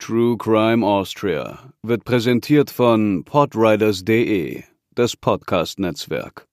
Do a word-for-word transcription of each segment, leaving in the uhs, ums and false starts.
True Crime Austria wird präsentiert von podriders punkt de, das Podcast-Netzwerk.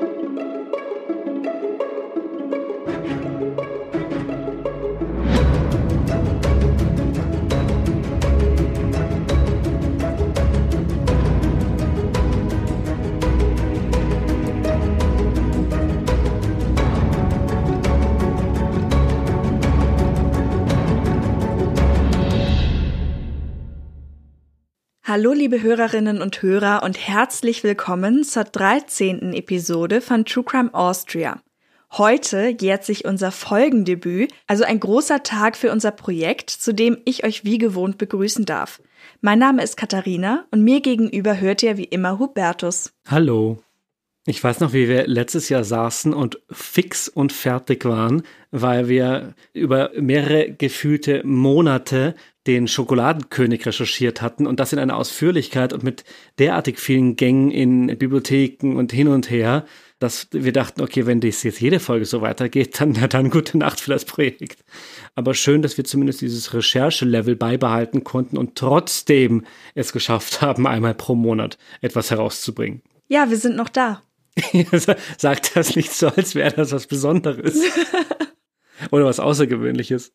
Hallo liebe Hörerinnen und Hörer und herzlich willkommen zur dreizehnten Episode von True Crime Austria. Heute jährt sich unser Folgendebüt, also ein großer Tag für unser Projekt, zu dem ich euch wie gewohnt begrüßen darf. Mein Name ist Katharina und mir gegenüber hört ihr wie immer Hubertus. Hallo. Ich weiß noch, wie wir letztes Jahr saßen und fix und fertig waren, weil wir über mehrere gefühlte Monate den Schokoladenkönig recherchiert hatten und das in einer Ausführlichkeit und mit derartig vielen Gängen in Bibliotheken und hin und her, dass wir dachten, okay, wenn das jetzt jede Folge so weitergeht, dann, dann gute Nacht für das Projekt. Aber schön, dass wir zumindest dieses Recherchelevel beibehalten konnten und trotzdem es geschafft haben, einmal pro Monat etwas herauszubringen. Ja, wir sind noch da. Sagt das nicht so, als wäre das was Besonderes. Oder was Außergewöhnliches.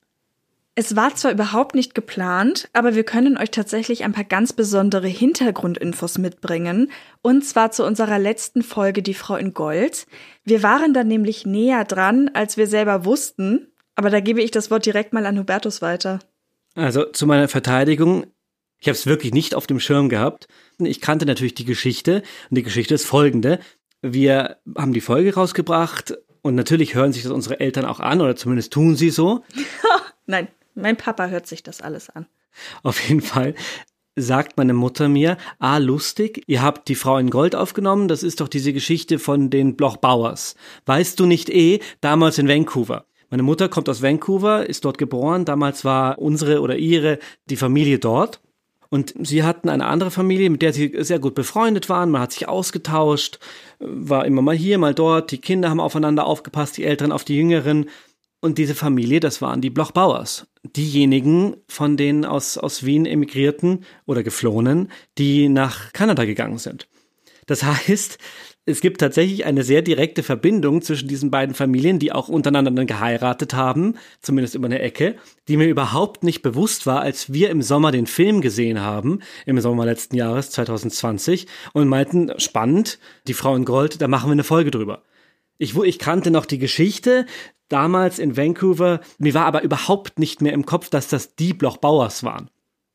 Es war zwar überhaupt nicht geplant, aber wir können euch tatsächlich ein paar ganz besondere Hintergrundinfos mitbringen. Und zwar zu unserer letzten Folge Die Frau in Gold. Wir waren da nämlich näher dran, als wir selber wussten. Aber da gebe ich das Wort direkt mal an Hubertus weiter. Also zu meiner Verteidigung, ich habe es wirklich nicht auf dem Schirm gehabt. Ich kannte natürlich die Geschichte und die Geschichte ist folgende. Wir haben die Folge rausgebracht und natürlich hören sich das unsere Eltern auch an oder zumindest tun sie so. Nein, mein Papa hört sich das alles an. Auf jeden Fall sagt meine Mutter mir, ah, lustig, ihr habt die Frau in Gold aufgenommen, das ist doch diese Geschichte von den Bloch Bauers. Weißt du nicht eh, damals in Vancouver. Meine Mutter kommt aus Vancouver, ist dort geboren, damals war unsere oder ihre, die Familie dort. Und sie hatten eine andere Familie, mit der sie sehr gut befreundet waren. Man hat sich ausgetauscht, war immer mal hier, mal dort. Die Kinder haben aufeinander aufgepasst, die Älteren auf die Jüngeren. Und diese Familie, das waren die Bloch Bauers. Diejenigen von den aus, aus Wien emigrierten oder geflohenen, die nach Kanada gegangen sind. Das heißt, es gibt tatsächlich eine sehr direkte Verbindung zwischen diesen beiden Familien, die auch untereinander dann geheiratet haben, zumindest über eine Ecke, die mir überhaupt nicht bewusst war, als wir im Sommer den Film gesehen haben, im Sommer letzten Jahres, zwanzig zwanzig, und meinten, spannend, die Frau in Gold, da machen wir eine Folge drüber. Ich, ich kannte noch die Geschichte, damals in Vancouver, mir war aber überhaupt nicht mehr im Kopf, dass das die Bloch Bauers waren.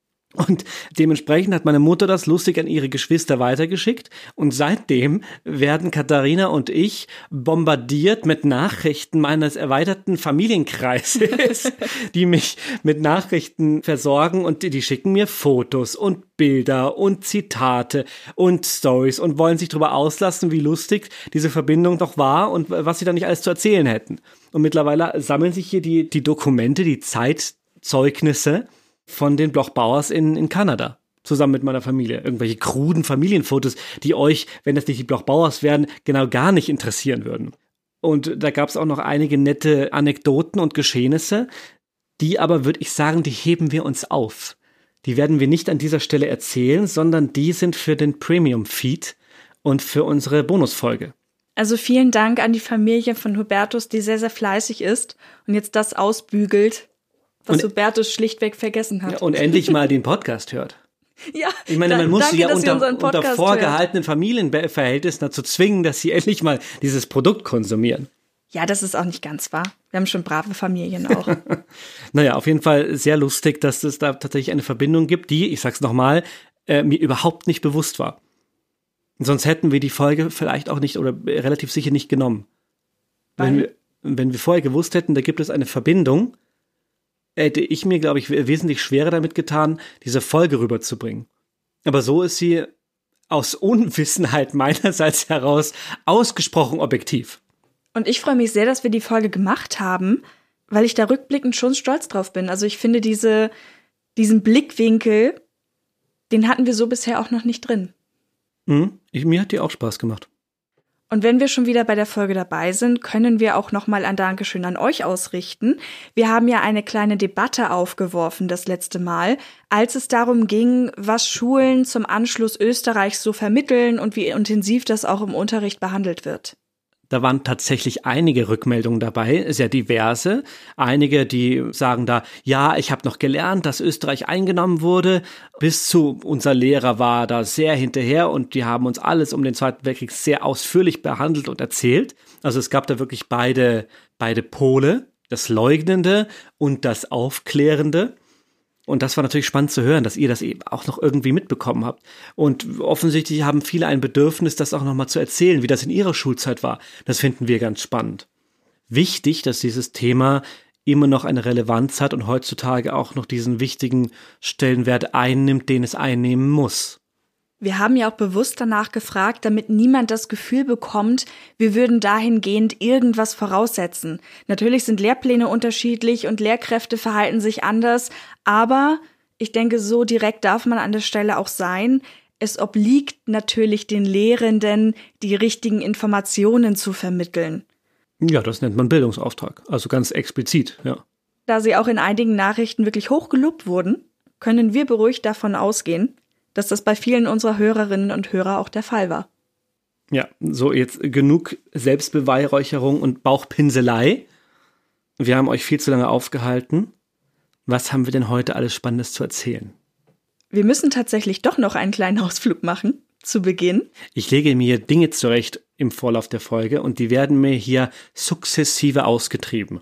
Und dementsprechend hat meine Mutter das lustig an ihre Geschwister weitergeschickt und seitdem werden Katharina und ich bombardiert mit Nachrichten meines erweiterten Familienkreises, die mich mit Nachrichten versorgen und die, die schicken mir Fotos und Bilder und Zitate und Stories und wollen sich darüber auslassen, wie lustig diese Verbindung doch war und was sie da nicht alles zu erzählen hätten. Und mittlerweile sammeln sich hier die, die Dokumente, die Zeitzeugnisse von den Bloch Bauers in, in Kanada, zusammen mit meiner Familie. Irgendwelche kruden Familienfotos, die euch, wenn das nicht die Bloch Bauers wären, genau gar nicht interessieren würden. Und da gab es auch noch einige nette Anekdoten und Geschehnisse, die aber, würde ich sagen, die heben wir uns auf. Die werden wir nicht an dieser Stelle erzählen, sondern die sind für den Premium-Feed und für unsere Bonusfolge. Also vielen Dank an die Familie von Hubertus, die sehr, sehr fleißig ist und jetzt das ausbügelt, was und, Hubertus schlichtweg vergessen hat. Ja, und endlich mal den Podcast hört. Ja, ich meine, da, man muss danke, sie ja unter, unter vorgehaltenen hört. Familienverhältnissen dazu zwingen, dass sie endlich mal dieses Produkt konsumieren. Ja, das ist auch nicht ganz wahr. Wir haben schon brave Familien auch. Naja, auf jeden Fall sehr lustig, dass es da tatsächlich eine Verbindung gibt, die, ich sag's nochmal, äh, mir überhaupt nicht bewusst war. Sonst hätten wir die Folge vielleicht auch nicht oder relativ sicher nicht genommen. Wenn wir, wenn wir vorher gewusst hätten, da gibt es eine Verbindung, hätte ich mir, glaube ich, wesentlich schwerer damit getan, diese Folge rüberzubringen. Aber so ist sie aus Unwissenheit meinerseits heraus ausgesprochen objektiv. Und ich freue mich sehr, dass wir die Folge gemacht haben, weil ich da rückblickend schon stolz drauf bin. Also ich finde, diese, diesen Blickwinkel, den hatten wir so bisher auch noch nicht drin. Mhm. Ich, mir hat die auch Spaß gemacht. Und wenn wir schon wieder bei der Folge dabei sind, können wir auch nochmal ein Dankeschön an euch ausrichten. Wir haben ja eine kleine Debatte aufgeworfen das letzte Mal, als es darum ging, was Schulen zum Anschluss Österreichs so vermitteln und wie intensiv das auch im Unterricht behandelt wird. Da waren tatsächlich einige Rückmeldungen dabei, sehr diverse. Einige, die sagen da, ja, ich habe noch gelernt, dass Österreich eingenommen wurde, bis zu unser Lehrer war da sehr hinterher und die haben uns alles um den Zweiten Weltkrieg sehr ausführlich behandelt und erzählt. Also es gab da wirklich beide, beide Pole, das Leugnende und das Aufklärende. Und das war natürlich spannend zu hören, dass ihr das eben auch noch irgendwie mitbekommen habt. Und offensichtlich haben viele ein Bedürfnis, das auch nochmal zu erzählen, wie das in ihrer Schulzeit war. Das finden wir ganz spannend. Wichtig, dass dieses Thema immer noch eine Relevanz hat und heutzutage auch noch diesen wichtigen Stellenwert einnimmt, den es einnehmen muss. Wir haben ja auch bewusst danach gefragt, damit niemand das Gefühl bekommt, wir würden dahingehend irgendwas voraussetzen. Natürlich sind Lehrpläne unterschiedlich und Lehrkräfte verhalten sich anders, aber ich denke, so direkt darf man an der Stelle auch sein. Es obliegt natürlich den Lehrenden, die richtigen Informationen zu vermitteln. Ja, das nennt man Bildungsauftrag, also ganz explizit, ja. Da sie auch in einigen Nachrichten wirklich hoch gelobt wurden, können wir beruhigt davon ausgehen, dass das bei vielen unserer Hörerinnen und Hörer auch der Fall war. Ja, so jetzt genug Selbstbeweihräucherung und Bauchpinselei. Wir haben euch viel zu lange aufgehalten. Was haben wir denn heute alles Spannendes zu erzählen? Wir müssen tatsächlich doch noch einen kleinen Ausflug machen, zu Beginn. Ich lege mir Dinge zurecht im Vorlauf der Folge und die werden mir hier sukzessive ausgetrieben.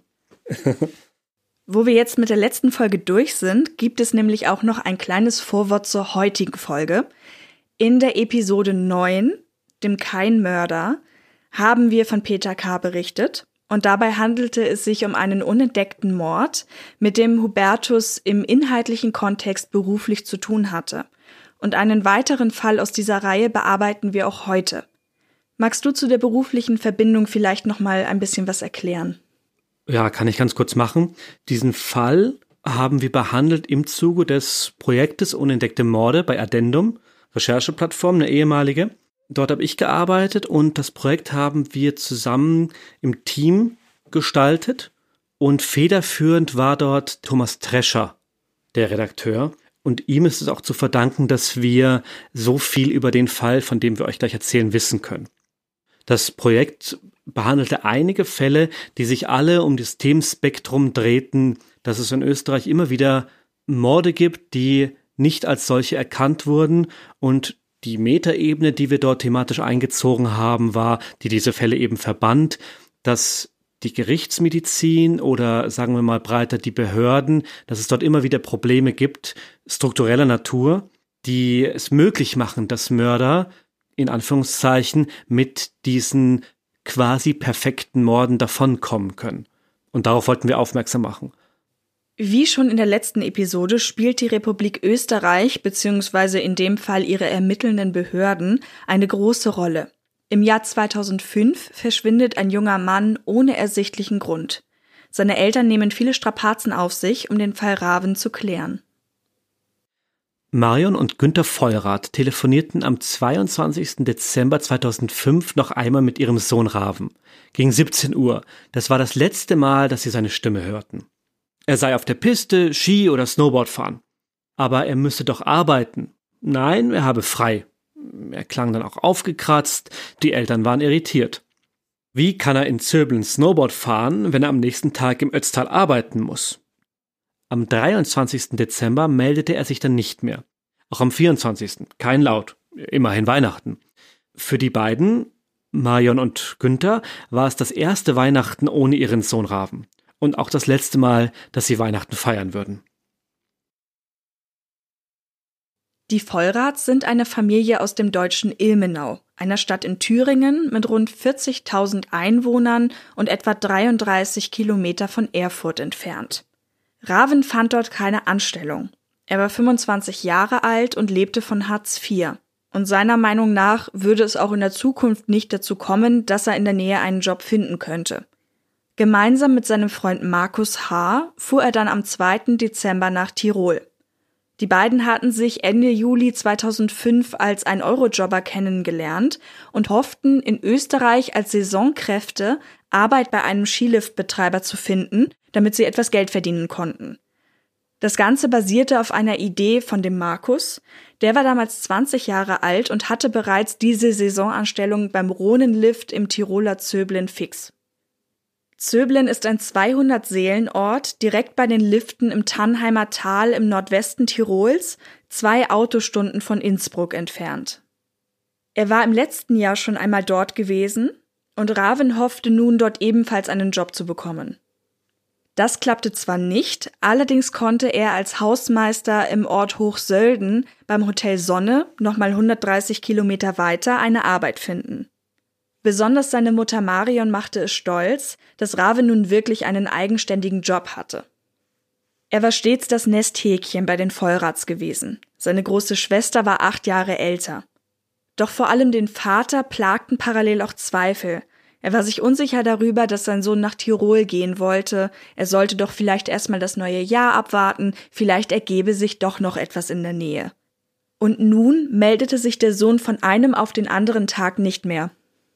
Wo wir jetzt mit der letzten Folge durch sind, gibt es nämlich auch noch ein kleines Vorwort zur heutigen Folge. In der Episode neun, dem Kein-Mörder, haben wir von Peter K. berichtet. Und dabei handelte es sich um einen unentdeckten Mord, mit dem Hubertus im inhaltlichen Kontext beruflich zu tun hatte. Und einen weiteren Fall aus dieser Reihe bearbeiten wir auch heute. Magst du zu der beruflichen Verbindung vielleicht noch mal ein bisschen was erklären? Ja, kann ich ganz kurz machen. Diesen Fall haben wir behandelt im Zuge des Projektes Unentdeckte Morde bei Addendum, Rechercheplattform, eine ehemalige. Dort habe ich gearbeitet und das Projekt haben wir zusammen im Team gestaltet und federführend war dort Thomas Trescher, der Redakteur. Und ihm ist es auch zu verdanken, dass wir so viel über den Fall, von dem wir euch gleich erzählen, wissen können. Das Projekt behandelte einige Fälle, die sich alle um das Themenspektrum drehten, dass es in Österreich immer wieder Morde gibt, die nicht als solche erkannt wurden und die Metaebene, die wir dort thematisch eingezogen haben, war, die diese Fälle eben verband, dass die Gerichtsmedizin oder sagen wir mal breiter die Behörden, dass es dort immer wieder Probleme gibt, struktureller Natur, die es möglich machen, dass Mörder in Anführungszeichen mit diesen quasi perfekten Morden davonkommen können. Und darauf wollten wir aufmerksam machen. Wie schon in der letzten Episode spielt die Republik Österreich, beziehungsweise in dem Fall ihre ermittelnden Behörden, eine große Rolle. Im Jahr zweitausendfünf verschwindet ein junger Mann ohne ersichtlichen Grund. Seine Eltern nehmen viele Strapazen auf sich, um den Fall Raven zu klären. Marion und Günther Vollrath telefonierten am zweiundzwanzigsten Dezember zweitausendfünf noch einmal mit ihrem Sohn Raven. Gegen siebzehn Uhr. Das war das letzte Mal, dass sie seine Stimme hörten. Er sei auf der Piste, Ski oder Snowboard fahren. Aber er müsse doch arbeiten. Nein, er habe frei. Er klang dann auch aufgekratzt, die Eltern waren irritiert. Wie kann er in Zöbeln Snowboard fahren, wenn er am nächsten Tag im Ötztal arbeiten muss? Am dreiundzwanzigsten Dezember meldete er sich dann nicht mehr. Auch am vierundzwanzigsten kein Laut, immerhin Weihnachten. Für die beiden, Marion und Günther, war es das erste Weihnachten ohne ihren Sohn Raven. Und auch das letzte Mal, dass sie Weihnachten feiern würden. Die Vollraths sind eine Familie aus dem deutschen Ilmenau, einer Stadt in Thüringen mit rund vierzigtausend Einwohnern und etwa dreiunddreißig Kilometer von Erfurt entfernt. Raven fand dort keine Anstellung. Er war fünfundzwanzig Jahre alt und lebte von Hartz vier. Und seiner Meinung nach würde es auch in der Zukunft nicht dazu kommen, dass er in der Nähe einen Job finden könnte. Gemeinsam mit seinem Freund Markus H. fuhr er dann am zweiten Dezember nach Tirol. Die beiden hatten sich Ende Juli zweitausendfünf als ein-Euro-Jobber kennengelernt und hofften, in Österreich als Saisonkräfte Arbeit bei einem Skiliftbetreiber zu finden, damit sie etwas Geld verdienen konnten. Das Ganze basierte auf einer Idee von dem Markus. Der war damals zwanzig Jahre alt und hatte bereits diese Saisonanstellung beim Rhonenlift im Tiroler Zöblen fix. Zöblen ist ein zweihundert-Seelen-Ort direkt bei den Liften im Tannheimer Tal im Nordwesten Tirols, zwei Autostunden von Innsbruck entfernt. Er war im letzten Jahr schon einmal dort gewesen und Raven hoffte nun, dort ebenfalls einen Job zu bekommen. Das klappte zwar nicht, allerdings konnte er als Hausmeister im Ort Hochsölden beim Hotel Sonne, nochmal hundertdreißig Kilometer weiter, eine Arbeit finden. Besonders seine Mutter Marion machte es stolz, dass Raven nun wirklich einen eigenständigen Job hatte. Er war stets das Nesthäkchen bei den Vollrats gewesen. Seine große Schwester war acht Jahre älter. Doch vor allem den Vater plagten parallel auch Zweifel. Er war sich unsicher darüber, dass sein Sohn nach Tirol gehen wollte. Er sollte doch vielleicht erstmal das neue Jahr abwarten, vielleicht ergebe sich doch noch etwas in der Nähe. Und nun meldete sich der Sohn von einem auf den anderen Tag nicht mehr.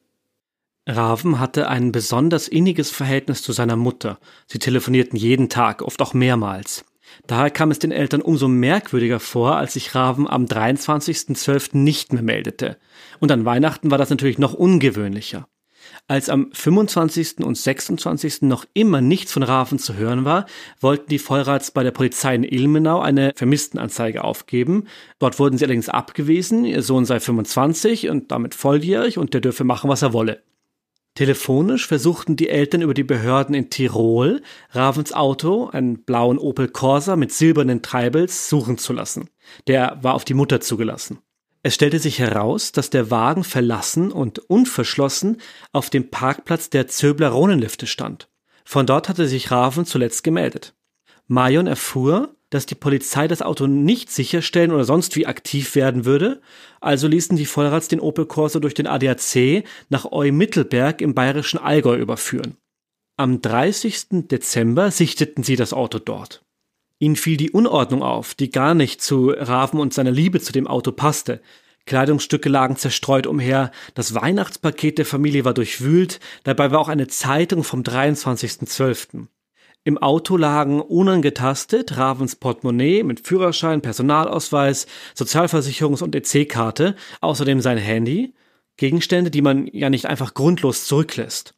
Raven hatte ein besonders inniges Verhältnis zu seiner Mutter. Sie telefonierten jeden Tag, oft auch mehrmals. Daher kam es den Eltern umso merkwürdiger vor, als sich Raven am dreiundzwanzigsten zwölften nicht mehr meldete. Und an Weihnachten war das natürlich noch ungewöhnlicher. Als am fünfundzwanzigsten und sechsundzwanzigsten noch immer nichts von Raven zu hören war, wollten die Vollrats bei der Polizei in Ilmenau eine Vermisstenanzeige aufgeben. Dort wurden sie allerdings abgewiesen, ihr Sohn sei fünfundzwanzig und damit volljährig und der dürfe machen, was er wolle. Telefonisch versuchten die Eltern über die Behörden in Tirol, Ravens Auto, einen blauen Opel Corsa mit silbernen Treibels, suchen zu lassen. Der war auf die Mutter zugelassen. Es stellte sich heraus, dass der Wagen verlassen und unverschlossen auf dem Parkplatz der Zöbler Rhonenlifte stand. Von dort hatte sich Raven zuletzt gemeldet. Marion erfuhr, dass die Polizei das Auto nicht sicherstellen oder sonst wie aktiv werden würde, also ließen die Vollrats den Opel Corsa durch den A D A C nach Eu-Mittelberg im bayerischen Allgäu überführen. Am dreißigsten Dezember sichteten sie das Auto dort. Ihnen fiel die Unordnung auf, die gar nicht zu Raven und seiner Liebe zu dem Auto passte. Kleidungsstücke lagen zerstreut umher, das Weihnachtspaket der Familie war durchwühlt, dabei war auch eine Zeitung vom dreiundzwanzigsten zwölften Im Auto lagen unangetastet Ravens Portemonnaie mit Führerschein, Personalausweis, Sozialversicherungs- und E C-Karte, außerdem sein Handy, Gegenstände, die man ja nicht einfach grundlos zurücklässt.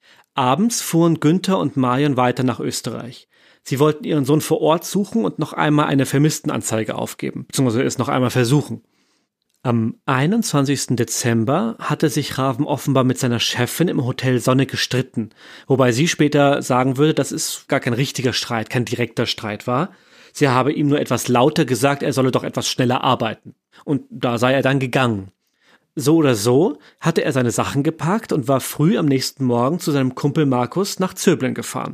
Abends fuhren Günther und Marion weiter nach Österreich. Sie wollten ihren Sohn vor Ort suchen und noch einmal eine Vermisstenanzeige aufgeben, beziehungsweise es noch einmal versuchen. Am einundzwanzigsten Dezember hatte sich Raven offenbar mit seiner Chefin im Hotel Sonne gestritten, wobei sie später sagen würde, dass es gar kein richtiger Streit, kein direkter Streit war. Sie habe ihm nur etwas lauter gesagt, er solle doch etwas schneller arbeiten. Und da sei er dann gegangen. So oder so hatte er seine Sachen gepackt und war früh am nächsten Morgen zu seinem Kumpel Markus nach Zöblen gefahren.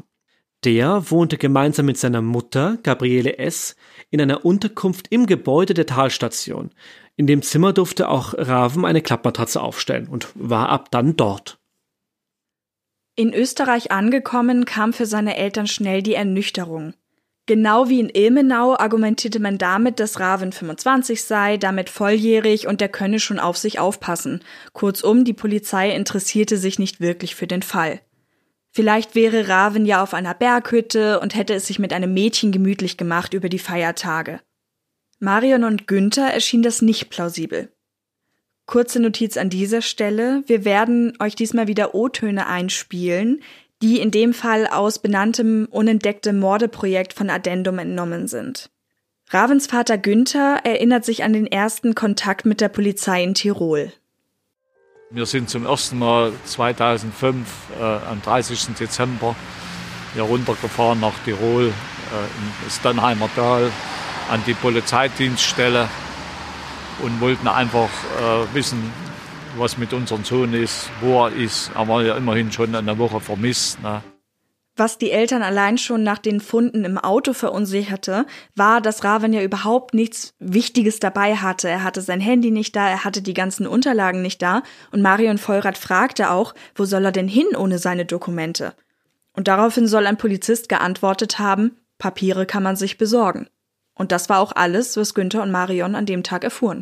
Der wohnte gemeinsam mit seiner Mutter, Gabriele S., in einer Unterkunft im Gebäude der Talstation. In dem Zimmer durfte auch Raven eine Klappmatratze aufstellen und war ab dann dort. In Österreich angekommen, kam für seine Eltern schnell die Ernüchterung. Genau wie in Ilmenau argumentierte man damit, dass Raven fünfundzwanzig sei, damit volljährig und der könne schon auf sich aufpassen. Kurzum, die Polizei interessierte sich nicht wirklich für den Fall. Vielleicht wäre Raven ja auf einer Berghütte und hätte es sich mit einem Mädchen gemütlich gemacht über die Feiertage. Marion und Günther erschien das nicht plausibel. Kurze Notiz an dieser Stelle, wir werden euch diesmal wieder O-Töne einspielen, die in dem Fall aus benanntem unentdeckte Morde-Projekt von Addendum entnommen sind. Ravens Vater Günther erinnert sich an den ersten Kontakt mit der Polizei in Tirol. Wir sind zum ersten Mal zweitausendfünf äh, am dreißigsten Dezember hier runtergefahren nach Tirol, äh, ins Tannheimer Tal, an die Polizeidienststelle und wollten einfach äh, wissen, was mit unserem Sohn ist, wo er ist. Er war ja immerhin schon eine Woche vermisst. Ne? Was die Eltern allein schon nach den Funden im Auto verunsicherte, war, dass Raven ja überhaupt nichts Wichtiges dabei hatte. Er hatte sein Handy nicht da, er hatte die ganzen Unterlagen nicht da und Marion Vollrath fragte auch, wo soll er denn hin ohne seine Dokumente? Und daraufhin soll ein Polizist geantwortet haben, Papiere kann man sich besorgen. Und das war auch alles, was Günther und Marion an dem Tag erfuhren.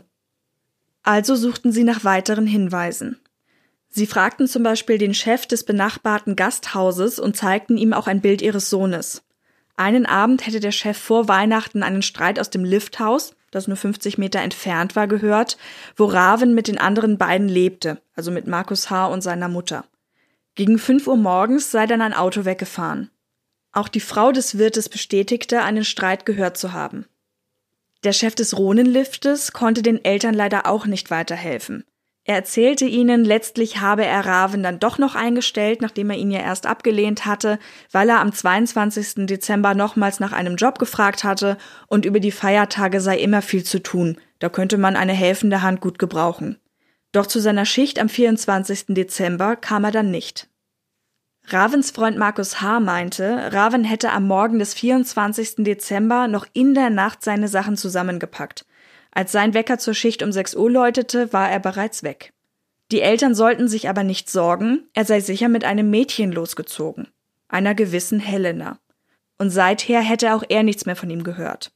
Also suchten sie nach weiteren Hinweisen. Sie fragten zum Beispiel den Chef des benachbarten Gasthauses und zeigten ihm auch ein Bild ihres Sohnes. Einen Abend hätte der Chef vor Weihnachten einen Streit aus dem Lifthaus, das nur fünfzig Meter entfernt war, gehört, wo Raven mit den anderen beiden lebte, also mit Markus H. und seiner Mutter. Gegen fünf Uhr morgens sei dann ein Auto weggefahren. Auch die Frau des Wirtes bestätigte, einen Streit gehört zu haben. Der Chef des Rohnenliftes konnte den Eltern leider auch nicht weiterhelfen. Er erzählte ihnen, letztlich habe er Raven dann doch noch eingestellt, nachdem er ihn ja erst abgelehnt hatte, weil er am zweiundzwanzigsten Dezember nochmals nach einem Job gefragt hatte und über die Feiertage sei immer viel zu tun, da könnte man eine helfende Hand gut gebrauchen. Doch zu seiner Schicht am vierundzwanzigsten Dezember kam er dann nicht. Ravens Freund Markus H. meinte, Raven hätte am Morgen des vierundzwanzigsten Dezember noch in der Nacht seine Sachen zusammengepackt. Als sein Wecker zur Schicht um sechs Uhr läutete, war er bereits weg. Die Eltern sollten sich aber nicht sorgen, er sei sicher mit einem Mädchen losgezogen, einer gewissen Helena. Und seither hätte auch er nichts mehr von ihm gehört.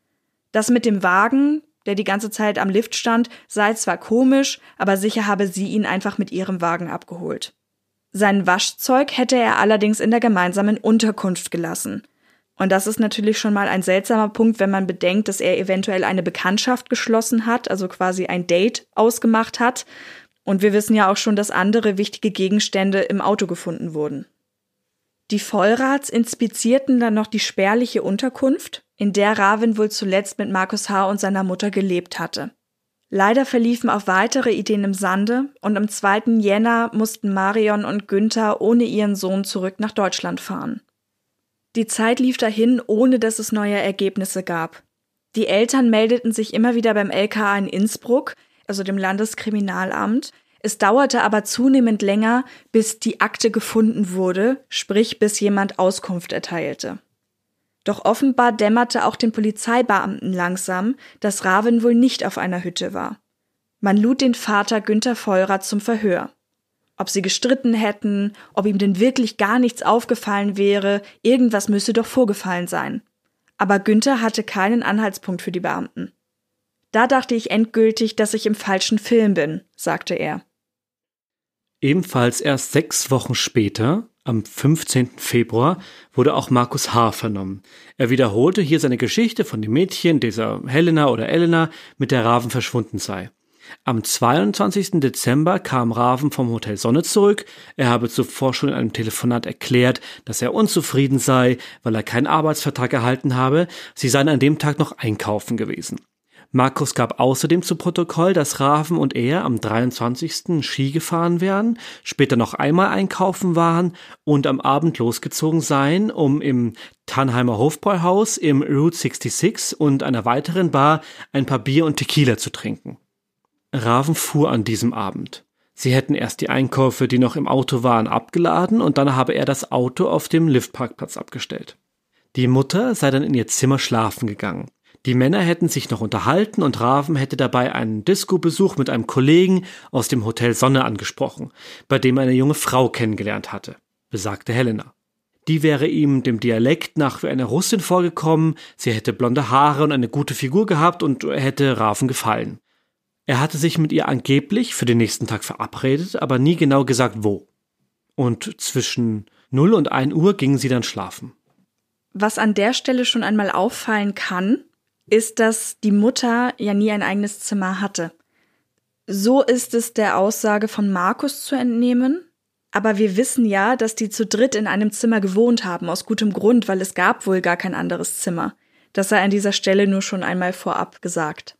Das mit dem Wagen, der die ganze Zeit am Lift stand, sei zwar komisch, aber sicher habe sie ihn einfach mit ihrem Wagen abgeholt. Sein Waschzeug hätte er allerdings in der gemeinsamen Unterkunft gelassen. Und das ist natürlich schon mal ein seltsamer Punkt, wenn man bedenkt, dass er eventuell eine Bekanntschaft geschlossen hat, also quasi ein Date ausgemacht hat. Und wir wissen ja auch schon, dass andere wichtige Gegenstände im Auto gefunden wurden. Die Vollrats inspizierten dann noch die spärliche Unterkunft, in der Raven wohl zuletzt mit Markus H. und seiner Mutter gelebt hatte. Leider verliefen auch weitere Ideen im Sande und am zweiten Jänner mussten Marion und Günther ohne ihren Sohn zurück nach Deutschland fahren. Die Zeit lief dahin, ohne dass es neue Ergebnisse gab. Die Eltern meldeten sich immer wieder beim L K A in Innsbruck, also dem Landeskriminalamt. Es dauerte aber zunehmend länger, bis die Akte gefunden wurde, sprich bis jemand Auskunft erteilte. Doch offenbar dämmerte auch den Polizeibeamten langsam, dass Raven wohl nicht auf einer Hütte war. Man lud den Vater Günther Vollrath zum Verhör. Ob sie gestritten hätten, ob ihm denn wirklich gar nichts aufgefallen wäre, irgendwas müsse doch vorgefallen sein. Aber Günther hatte keinen Anhaltspunkt für die Beamten. Da dachte ich endgültig, dass ich im falschen Film bin, sagte er. Ebenfalls erst sechs Wochen später, am fünfzehnten Februar, wurde auch Markus H. vernommen. Er wiederholte hier seine Geschichte von dem Mädchen, dieser Helena oder Elena, mit der Raven verschwunden sei. Am zweiundzwanzigsten Dezember kam Raven vom Hotel Sonne zurück. Er habe zuvor schon in einem Telefonat erklärt, dass er unzufrieden sei, weil er keinen Arbeitsvertrag erhalten habe. Sie seien an dem Tag noch einkaufen gewesen. Markus gab außerdem zu Protokoll, dass Raven und er am dreiundzwanzigsten Ski gefahren wären, später noch einmal einkaufen waren und am Abend losgezogen seien, um im Tannheimer Hofbräuhaus, im Route sechsundsechzig und einer weiteren Bar ein paar Bier und Tequila zu trinken. Raven fuhr an diesem Abend. Sie hätten erst die Einkäufe, die noch im Auto waren, abgeladen und dann habe er das Auto auf dem Liftparkplatz abgestellt. Die Mutter sei dann in ihr Zimmer schlafen gegangen. Die Männer hätten sich noch unterhalten und Raven hätte dabei einen Disco-Besuch mit einem Kollegen aus dem Hotel Sonne angesprochen, bei dem er eine junge Frau kennengelernt hatte, besagte Helena. Die wäre ihm dem Dialekt nach wie eine Russin vorgekommen, sie hätte blonde Haare und eine gute Figur gehabt und er hätte Raven gefallen. Er hatte sich mit ihr angeblich für den nächsten Tag verabredet, aber nie genau gesagt, wo. Und zwischen null und ein Uhr gingen sie dann schlafen. Was an der Stelle schon einmal auffallen kann, ist, dass die Mutter ja nie ein eigenes Zimmer hatte. So ist es der Aussage von Markus zu entnehmen. Aber wir wissen ja, dass die zu dritt in einem Zimmer gewohnt haben, aus gutem Grund, weil es gab wohl gar kein anderes Zimmer. Das sei an dieser Stelle nur schon einmal vorab gesagt.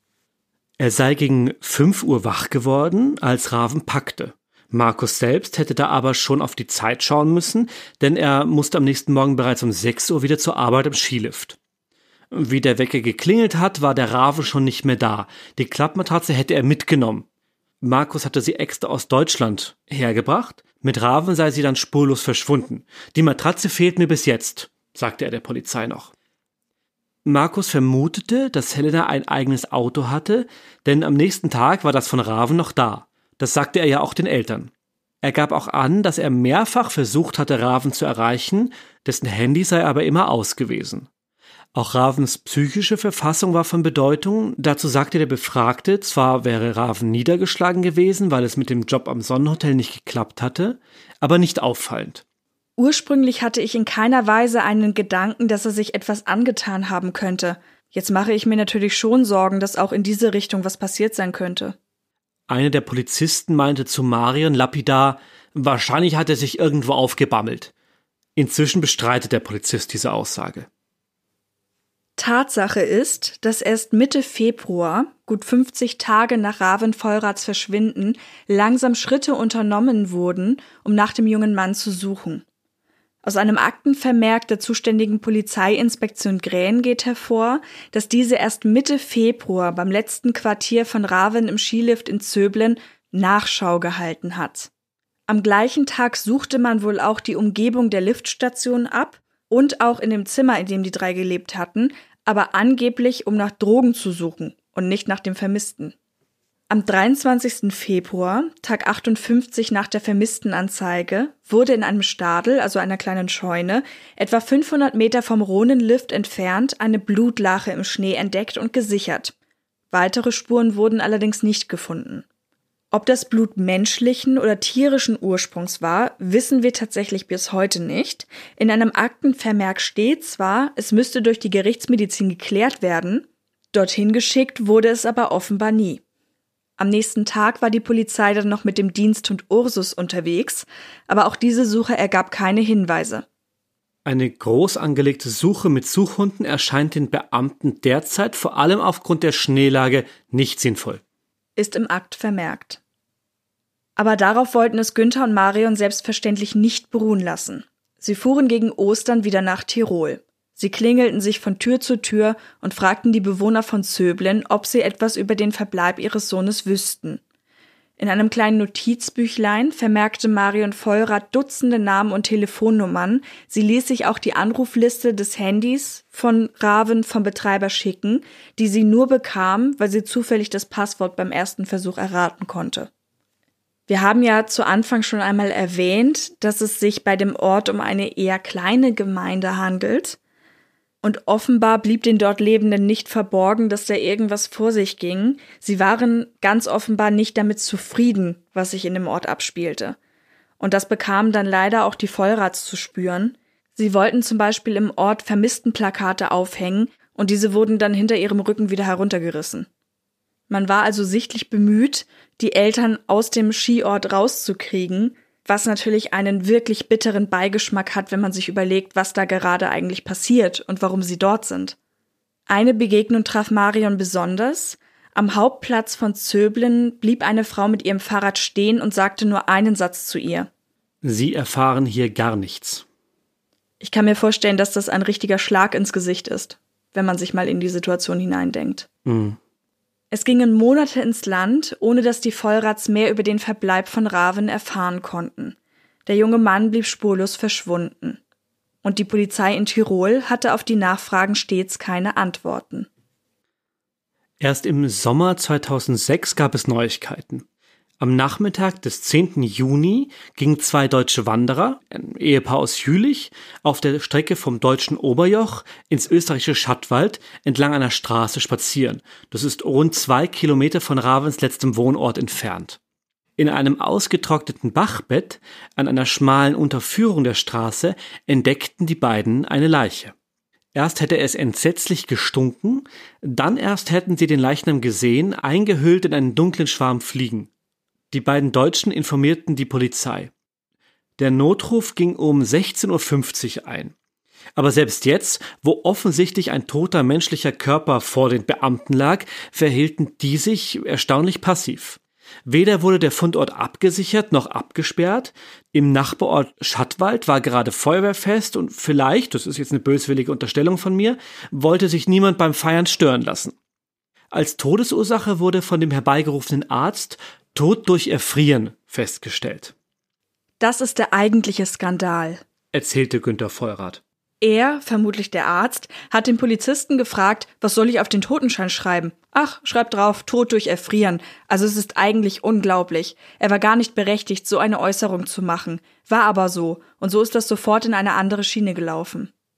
Er sei gegen fünf Uhr wach geworden, als Raven packte. Markus selbst hätte da aber schon auf die Zeit schauen müssen, denn er musste am nächsten Morgen bereits um sechs Uhr wieder zur Arbeit im Skilift. Wie der Wecker geklingelt hat, war der Raven schon nicht mehr da. Die Klappmatratze hätte er mitgenommen. Markus hatte sie extra aus Deutschland hergebracht. Mit Raven sei sie dann spurlos verschwunden. Die Matratze fehlt mir bis jetzt, sagte er der Polizei noch. Markus vermutete, dass Helena ein eigenes Auto hatte, denn am nächsten Tag war das von Raven noch da. Das sagte er ja auch den Eltern. Er gab auch an, dass er mehrfach versucht hatte, Raven zu erreichen, dessen Handy sei aber immer aus gewesen. Auch Ravens psychische Verfassung war von Bedeutung. Dazu sagte der Befragte, zwar wäre Raven niedergeschlagen gewesen, weil es mit dem Job am Sonnenhotel nicht geklappt hatte, aber nicht auffallend. Ursprünglich hatte ich in keiner Weise einen Gedanken, dass er sich etwas angetan haben könnte. Jetzt mache ich mir natürlich schon Sorgen, dass auch in diese Richtung was passiert sein könnte. Einer der Polizisten meinte zu Marion lapidar, wahrscheinlich hat er sich irgendwo aufgebammelt. Inzwischen bestreitet der Polizist diese Aussage. Tatsache ist, dass erst Mitte Februar, gut fünfzig Tage nach Raven Vollraths Verschwinden, langsam Schritte unternommen wurden, um nach dem jungen Mann zu suchen. Aus einem Aktenvermerk der zuständigen Polizeiinspektion Gräen geht hervor, dass diese erst Mitte Februar beim letzten Quartier von Raven im Skilift in Zöblen Nachschau gehalten hat. Am gleichen Tag suchte man wohl auch die Umgebung der Liftstation ab und auch in dem Zimmer, in dem die drei gelebt hatten, aber angeblich, um nach Drogen zu suchen und nicht nach dem Vermissten. Am dreiundzwanzigsten Februar, Tag achtundfünfzig nach der Vermisstenanzeige, wurde in einem Stadel, also einer kleinen Scheune, etwa fünfhundert Meter vom Rhonenlift entfernt eine Blutlache im Schnee entdeckt und gesichert. Weitere Spuren wurden allerdings nicht gefunden. Ob das Blut menschlichen oder tierischen Ursprungs war, wissen wir tatsächlich bis heute nicht. In einem Aktenvermerk steht zwar, es müsste durch die Gerichtsmedizin geklärt werden, dorthin geschickt wurde es aber offenbar nie. Am nächsten Tag war die Polizei dann noch mit dem Diensthund Ursus unterwegs, aber auch diese Suche ergab keine Hinweise. Eine groß angelegte Suche mit Suchhunden erscheint den Beamten derzeit vor allem aufgrund der Schneelage nicht sinnvoll. Ist im Akt vermerkt. Aber darauf wollten es Günther und Marion selbstverständlich nicht beruhen lassen. Sie fuhren gegen Ostern wieder nach Tirol. Sie klingelten sich von Tür zu Tür und fragten die Bewohner von Zöblen, ob sie etwas über den Verbleib ihres Sohnes wüssten. In einem kleinen Notizbüchlein vermerkte Marion Vollrath Dutzende Namen und Telefonnummern. Sie ließ sich auch die Anrufliste des Handys von Raven vom Betreiber schicken, die sie nur bekam, weil sie zufällig das Passwort beim ersten Versuch erraten konnte. Wir haben ja zu Anfang schon einmal erwähnt, dass es sich bei dem Ort um eine eher kleine Gemeinde handelt. Und offenbar blieb den dort Lebenden nicht verborgen, dass da irgendwas vor sich ging. Sie waren ganz offenbar nicht damit zufrieden, was sich in dem Ort abspielte. Und das bekamen dann leider auch die Vollraths zu spüren. Sie wollten zum Beispiel im Ort Vermisstenplakate aufhängen und diese wurden dann hinter ihrem Rücken wieder heruntergerissen. Man war also sichtlich bemüht, die Eltern aus dem Skiort rauszukriegen, was natürlich einen wirklich bitteren Beigeschmack hat, wenn man sich überlegt, was da gerade eigentlich passiert und warum sie dort sind. Eine Begegnung traf Marion besonders. Am Hauptplatz von Zöblen blieb eine Frau mit ihrem Fahrrad stehen und sagte nur einen Satz zu ihr. Sie erfahren hier gar nichts. Ich kann mir vorstellen, dass das ein richtiger Schlag ins Gesicht ist, wenn man sich mal in die Situation hineindenkt. Mhm. Es gingen Monate ins Land, ohne dass die Vollraths mehr über den Verbleib von Raven erfahren konnten. Der junge Mann blieb spurlos verschwunden. Und die Polizei in Tirol hatte auf die Nachfragen stets keine Antworten. Erst im Sommer zweitausendsechs gab es Neuigkeiten. Am Nachmittag des zehnten Juni gingen zwei deutsche Wanderer, ein Ehepaar aus Jülich, auf der Strecke vom deutschen Oberjoch ins österreichische Schattwald entlang einer Straße spazieren. Das ist rund zwei Kilometer von Ravens letztem Wohnort entfernt. In einem ausgetrockneten Bachbett an einer schmalen Unterführung der Straße entdeckten die beiden eine Leiche. Erst hätte es entsetzlich gestunken, dann erst hätten sie den Leichnam gesehen, eingehüllt in einen dunklen Schwarm Fliegen. Die beiden Deutschen informierten die Polizei. Der Notruf ging um sechzehn Uhr fünfzig ein. Aber selbst jetzt, wo offensichtlich ein toter menschlicher Körper vor den Beamten lag, verhielten die sich erstaunlich passiv. Weder wurde der Fundort abgesichert noch abgesperrt. Im Nachbarort Schattwald war gerade Feuerwehrfest und vielleicht, das ist jetzt eine böswillige Unterstellung von mir, wollte sich niemand beim Feiern stören lassen. Als Todesursache wurde von dem herbeigerufenen Arzt Tod durch Erfrieren festgestellt. Das ist der eigentliche Skandal, erzählte Günther Vollrath. Er, vermutlich der Arzt, hat den Polizisten gefragt, was soll ich auf den Totenschein schreiben? Ach, schreib drauf, Tod durch Erfrieren. Also es ist eigentlich unglaublich. Er war gar nicht berechtigt, so eine Äußerung zu machen. War aber so. Und so ist das sofort in eine andere Schiene gelaufen.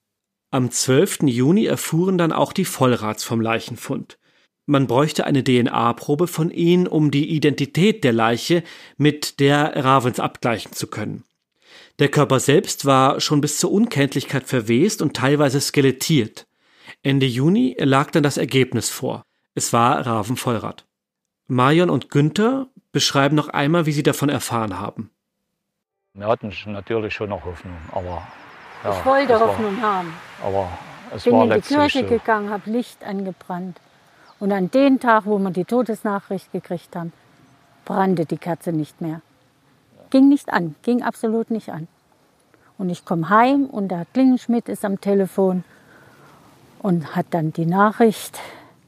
Am zwölften Juni erfuhren dann auch die Vollrats vom Leichenfund. Man bräuchte eine D N A-Probe von ihnen, um die Identität der Leiche mit der Ravens abgleichen zu können. Der Körper selbst war schon bis zur Unkenntlichkeit verwest und teilweise skelettiert. Ende Juni lag dann das Ergebnis vor. Es war Raven Vollrath. Marion und Günther beschreiben noch einmal, wie sie davon erfahren haben. Wir hatten natürlich schon noch Hoffnung, aber ja, ich wollte war, Hoffnung haben. Aber es bin war in die letztlich Kirche so. gegangen, habe Licht angebrannt. Und an dem Tag, wo wir die Todesnachricht gekriegt haben, brannte die Kerze nicht mehr. Ging nicht an, ging absolut nicht an. Und ich komme heim und der Klingenschmidt ist am Telefon und hat dann die Nachricht.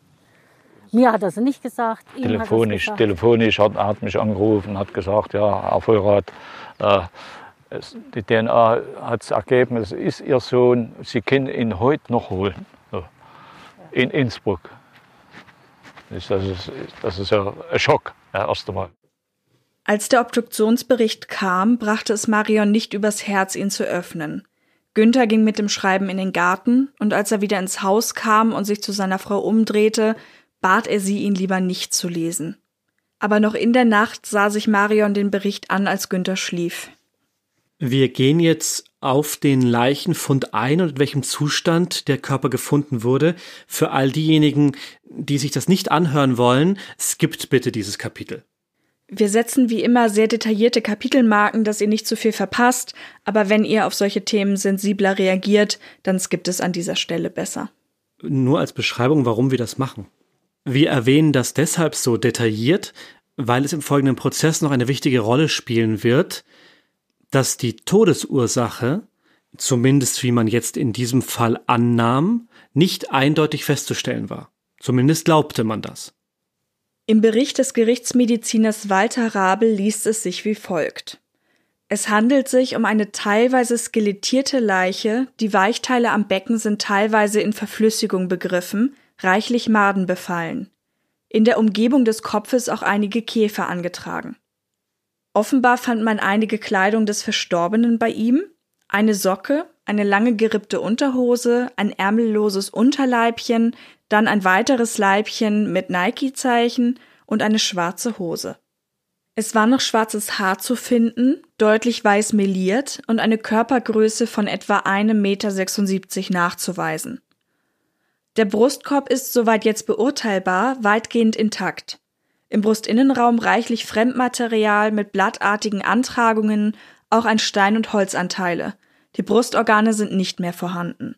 Mir hat er sie nicht gesagt. Ihm Telefonisch, hat telefonisch hat er hat mich angerufen, hat gesagt, ja, Herr Vollrath, äh, es, die D N A hat es ergeben, es ist Ihr Sohn, Sie können ihn heute noch holen. So. In Innsbruck. Das ist, das ist ja ein Schock, das erste Mal. Als der Obduktionsbericht kam, brachte es Marion nicht übers Herz, ihn zu öffnen. Günther ging mit dem Schreiben in den Garten und als er wieder ins Haus kam und sich zu seiner Frau umdrehte, bat er sie, ihn lieber nicht zu lesen. Aber noch in der Nacht sah sich Marion den Bericht an, als Günther schlief. Wir gehen jetzt auf den Leichenfund ein und in welchem Zustand der Körper gefunden wurde. Für all diejenigen, die sich das nicht anhören wollen, skippt bitte dieses Kapitel. Wir setzen wie immer sehr detaillierte Kapitelmarken, dass ihr nicht zu viel verpasst, aber wenn ihr auf solche Themen sensibler reagiert, dann skippt es an dieser Stelle besser. Nur als Beschreibung, warum wir das machen. Wir erwähnen das deshalb so detailliert, weil es im folgenden Prozess noch eine wichtige Rolle spielen wird, dass die Todesursache, zumindest wie man jetzt in diesem Fall annahm, nicht eindeutig festzustellen war. Zumindest glaubte man das. Im Bericht des Gerichtsmediziners Walter Rabel liest es sich wie folgt. Es handelt sich um eine teilweise skelettierte Leiche, die Weichteile am Becken sind teilweise in Verflüssigung begriffen, reichlich Maden befallen. In der Umgebung des Kopfes auch einige Käfer angetragen. Offenbar fand man einige Kleidung des Verstorbenen bei ihm, eine Socke, eine lange gerippte Unterhose, ein ärmelloses Unterleibchen, dann ein weiteres Leibchen mit Nike-Zeichen und eine schwarze Hose. Es war noch schwarzes Haar zu finden, deutlich weiß meliert und eine Körpergröße von etwa ein Meter sechsundsiebzig nachzuweisen. Der Brustkorb ist, soweit jetzt beurteilbar, weitgehend intakt. Im Brustinnenraum reichlich Fremdmaterial mit blattartigen Antragungen, auch ein Stein- und Holzanteile. Die Brustorgane sind nicht mehr vorhanden.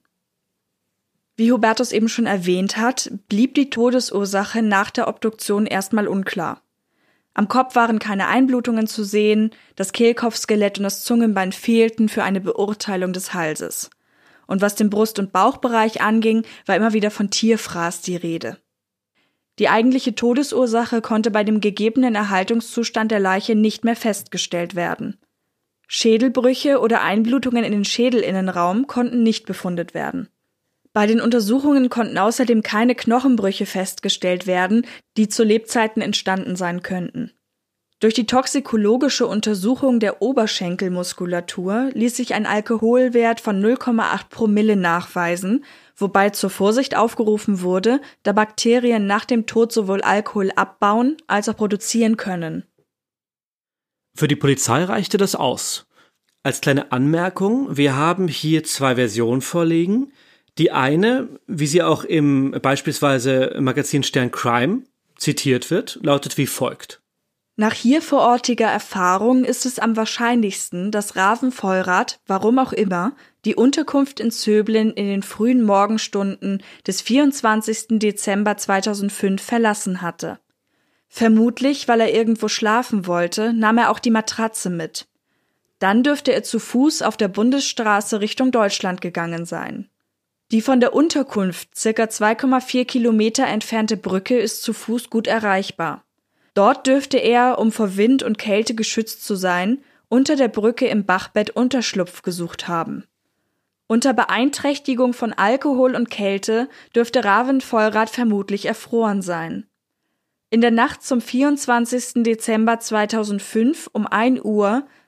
Wie Hubertus eben schon erwähnt hat, blieb die Todesursache nach der Obduktion erstmal unklar. Am Kopf waren keine Einblutungen zu sehen, das Kehlkopfskelett und das Zungenbein fehlten für eine Beurteilung des Halses. Und was den Brust- und Bauchbereich anging, war immer wieder von Tierfraß die Rede. Die eigentliche Todesursache konnte bei dem gegebenen Erhaltungszustand der Leiche nicht mehr festgestellt werden. Schädelbrüche oder Einblutungen in den Schädelinnenraum konnten nicht befundet werden. Bei den Untersuchungen konnten außerdem keine Knochenbrüche festgestellt werden, die zu Lebzeiten entstanden sein könnten. Durch die toxikologische Untersuchung der Oberschenkelmuskulatur ließ sich ein Alkoholwert von null Komma acht Promille nachweisen, wobei zur Vorsicht aufgerufen wurde, da Bakterien nach dem Tod sowohl Alkohol abbauen als auch produzieren können. Für die Polizei reichte das aus. Als kleine Anmerkung, wir haben hier zwei Versionen vorliegen. Die eine, wie sie auch im beispielsweise im Magazin Stern Crime zitiert wird, lautet wie folgt. Nach hier vorortiger Erfahrung ist es am wahrscheinlichsten, dass Raven Vollrath, warum auch immer, die Unterkunft in Zöblin in den frühen Morgenstunden des vierundzwanzigsten Dezember zweitausendfünf verlassen hatte. Vermutlich, weil er irgendwo schlafen wollte, nahm er auch die Matratze mit. Dann dürfte er zu Fuß auf der Bundesstraße Richtung Deutschland gegangen sein. Die von der Unterkunft circa zwei Komma vier Kilometer entfernte Brücke ist zu Fuß gut erreichbar. Dort dürfte er, um vor Wind und Kälte geschützt zu sein, unter der Brücke im Bachbett Unterschlupf gesucht haben. Unter Beeinträchtigung von Alkohol und Kälte dürfte Raven Vollrath vermutlich erfroren sein. In der Nacht zum vierundzwanzigsten Dezember zweitausendfünf um ein Uhr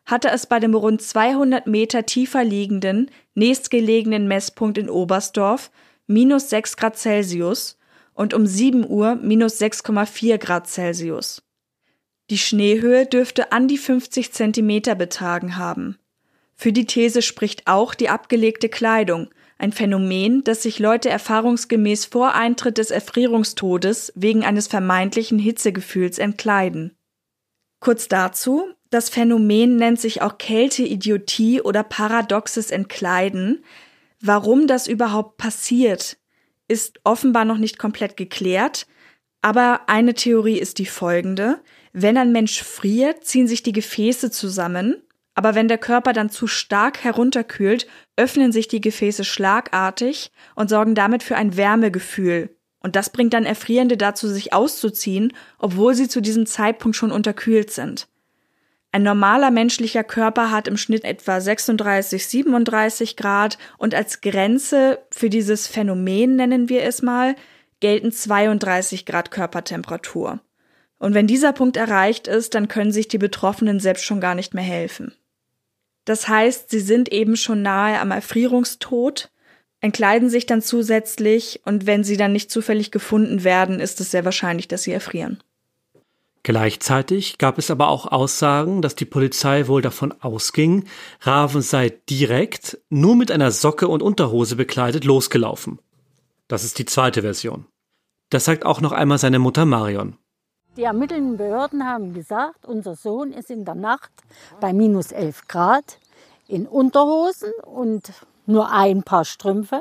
hatte es bei dem rund zweihundert Meter tiefer liegenden, nächstgelegenen Messpunkt in Oberstdorf minus sechs Grad Celsius und um sieben Uhr minus sechs Komma vier Grad Celsius. Die Schneehöhe dürfte an die fünfzig Zentimeter betragen haben. Für die These spricht auch die abgelegte Kleidung, ein Phänomen, das sich Leute erfahrungsgemäß vor Eintritt des Erfrierungstodes wegen eines vermeintlichen Hitzegefühls entkleiden. Kurz dazu, das Phänomen nennt sich auch Kälteidiotie oder paradoxes Entkleiden. Warum das überhaupt passiert, ist offenbar noch nicht komplett geklärt, aber eine Theorie ist die folgende: Wenn ein Mensch friert, ziehen sich die Gefäße zusammen, aber wenn der Körper dann zu stark herunterkühlt, öffnen sich die Gefäße schlagartig und sorgen damit für ein Wärmegefühl. Und das bringt dann Erfrierende dazu, sich auszuziehen, obwohl sie zu diesem Zeitpunkt schon unterkühlt sind. Ein normaler menschlicher Körper hat im Schnitt etwa sechsunddreißig, siebenunddreißig Grad und als Grenze für dieses Phänomen, nennen wir es mal, gelten zweiunddreißig Grad Körpertemperatur. Und wenn dieser Punkt erreicht ist, dann können sich die Betroffenen selbst schon gar nicht mehr helfen. Das heißt, sie sind eben schon nahe am Erfrierungstod, entkleiden sich dann zusätzlich und wenn sie dann nicht zufällig gefunden werden, ist es sehr wahrscheinlich, dass sie erfrieren. Gleichzeitig gab es aber auch Aussagen, dass die Polizei wohl davon ausging, Raven sei direkt, nur mit einer Socke und Unterhose bekleidet, losgelaufen. Das ist die zweite Version. Das sagt auch noch einmal seine Mutter Marion. Die ermittelnden Behörden haben gesagt, unser Sohn ist in der Nacht bei minus elf Grad in Unterhosen und nur ein Paar Strümpfe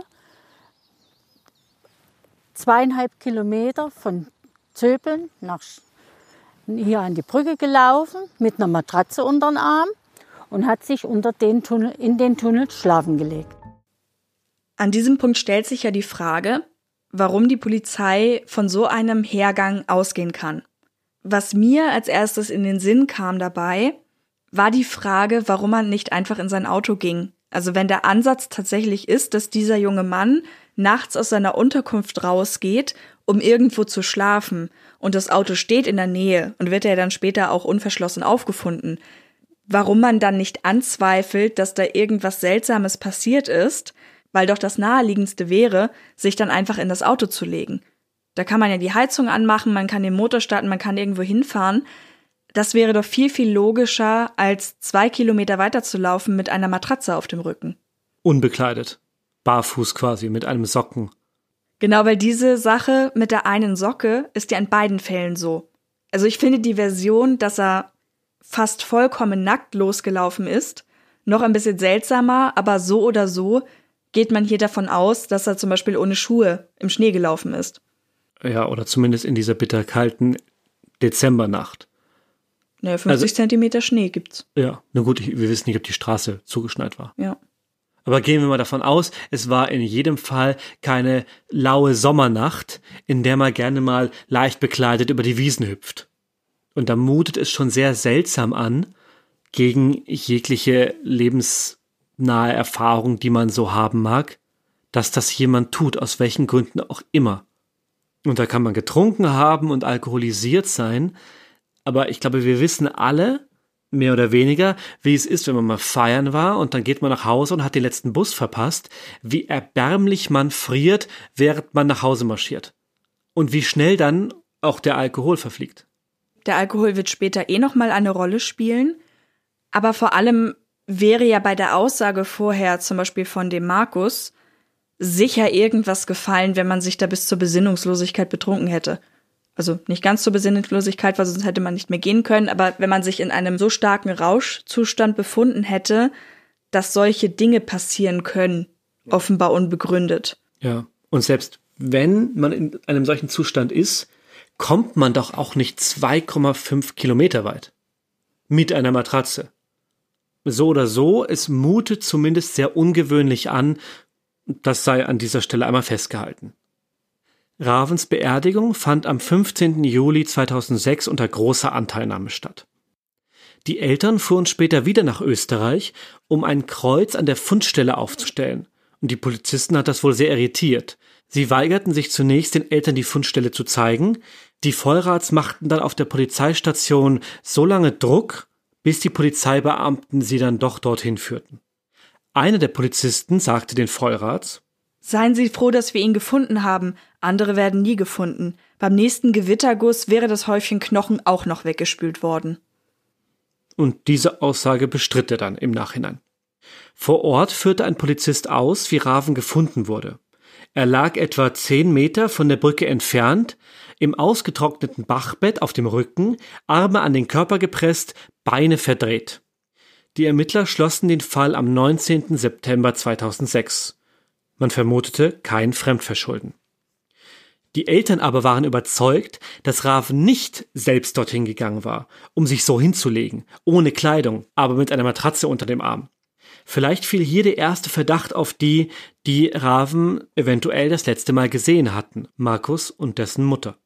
zweieinhalb Kilometer von Zöpeln nach hier an die Brücke gelaufen mit einer Matratze unter den Arm und hat sich unter den Tunnel, in den Tunnel schlafen gelegt. An diesem Punkt stellt sich ja die Frage, warum die Polizei von so einem Hergang ausgehen kann. Was mir als erstes in den Sinn kam dabei, war die Frage, warum man nicht einfach in sein Auto ging. Also wenn der Ansatz tatsächlich ist, dass dieser junge Mann nachts aus seiner Unterkunft rausgeht, um irgendwo zu schlafen und das Auto steht in der Nähe und wird ja dann später auch unverschlossen aufgefunden, warum man dann nicht anzweifelt, dass da irgendwas Seltsames passiert ist, weil doch das Naheliegendste wäre, sich dann einfach in das Auto zu legen. Da kann man ja die Heizung anmachen, man kann den Motor starten, man kann irgendwo hinfahren. Das wäre doch viel, viel logischer, als zwei Kilometer weiter zu laufen mit einer Matratze auf dem Rücken. Unbekleidet. Barfuß quasi, mit einem Socken. Genau, weil diese Sache mit der einen Socke ist ja in beiden Fällen so. Also ich finde die Version, dass er fast vollkommen nackt losgelaufen ist, noch ein bisschen seltsamer, aber so oder so geht man hier davon aus, dass er zum Beispiel ohne Schuhe im Schnee gelaufen ist. Ja, oder zumindest in dieser bitterkalten Dezembernacht. Naja, fünfzig also, Zentimeter Schnee gibt's. Ja, na gut, ich, wir wissen nicht, ob die Straße zugeschneit war. Ja. Aber gehen wir mal davon aus, es war in jedem Fall keine laue Sommernacht, in der man gerne mal leicht bekleidet über die Wiesen hüpft. Und da mutet es schon sehr seltsam an, gegen jegliche lebensnahe Erfahrung, die man so haben mag, dass das jemand tut, aus welchen Gründen auch immer. Und da kann man getrunken haben und alkoholisiert sein, aber ich glaube, wir wissen alle, mehr oder weniger, wie es ist, wenn man mal feiern war und dann geht man nach Hause und hat den letzten Bus verpasst, wie erbärmlich man friert, während man nach Hause marschiert. Und wie schnell dann auch der Alkohol verfliegt. Der Alkohol wird später eh nochmal eine Rolle spielen, aber vor allem wäre ja bei der Aussage vorher, zum Beispiel von dem Markus, sicher irgendwas gefallen, wenn man sich da bis zur Besinnungslosigkeit betrunken hätte. Also nicht ganz zur Besinnungslosigkeit, weil sonst hätte man nicht mehr gehen können, aber wenn man sich in einem so starken Rauschzustand befunden hätte, dass solche Dinge passieren können, offenbar unbegründet. Ja, und selbst wenn man in einem solchen Zustand ist, kommt man doch auch nicht zwei Komma fünf Kilometer weit. Mit einer Matratze. So oder so, es mutet zumindest sehr ungewöhnlich an, das sei an dieser Stelle einmal festgehalten. Ravens Beerdigung fand am fünfzehnten Juli zweitausendsechs unter großer Anteilnahme statt. Die Eltern fuhren später wieder nach Österreich, um ein Kreuz an der Fundstelle aufzustellen. Und die Polizisten hat das wohl sehr irritiert. Sie weigerten sich zunächst, den Eltern die Fundstelle zu zeigen. Die Vollrats machten dann auf der Polizeistation so lange Druck, bis die Polizeibeamten sie dann doch dorthin führten. Einer der Polizisten sagte den Vollrats: Seien Sie froh, dass wir ihn gefunden haben. Andere werden nie gefunden. Beim nächsten Gewitterguss wäre das Häufchen Knochen auch noch weggespült worden. Und diese Aussage bestritt er dann im Nachhinein. Vor Ort führte ein Polizist aus, wie Raven gefunden wurde. Er lag etwa zehn Meter von der Brücke entfernt, im ausgetrockneten Bachbett auf dem Rücken, Arme an den Körper gepresst, Beine verdreht. Die Ermittler schlossen den Fall am neunzehnten September zweitausendsechs. Man vermutete kein Fremdverschulden. Die Eltern aber waren überzeugt, dass Raven nicht selbst dorthin gegangen war, um sich so hinzulegen, ohne Kleidung, aber mit einer Matratze unter dem Arm. Vielleicht fiel hier der erste Verdacht auf die, die Raven eventuell das letzte Mal gesehen hatten, Markus und dessen Mutter.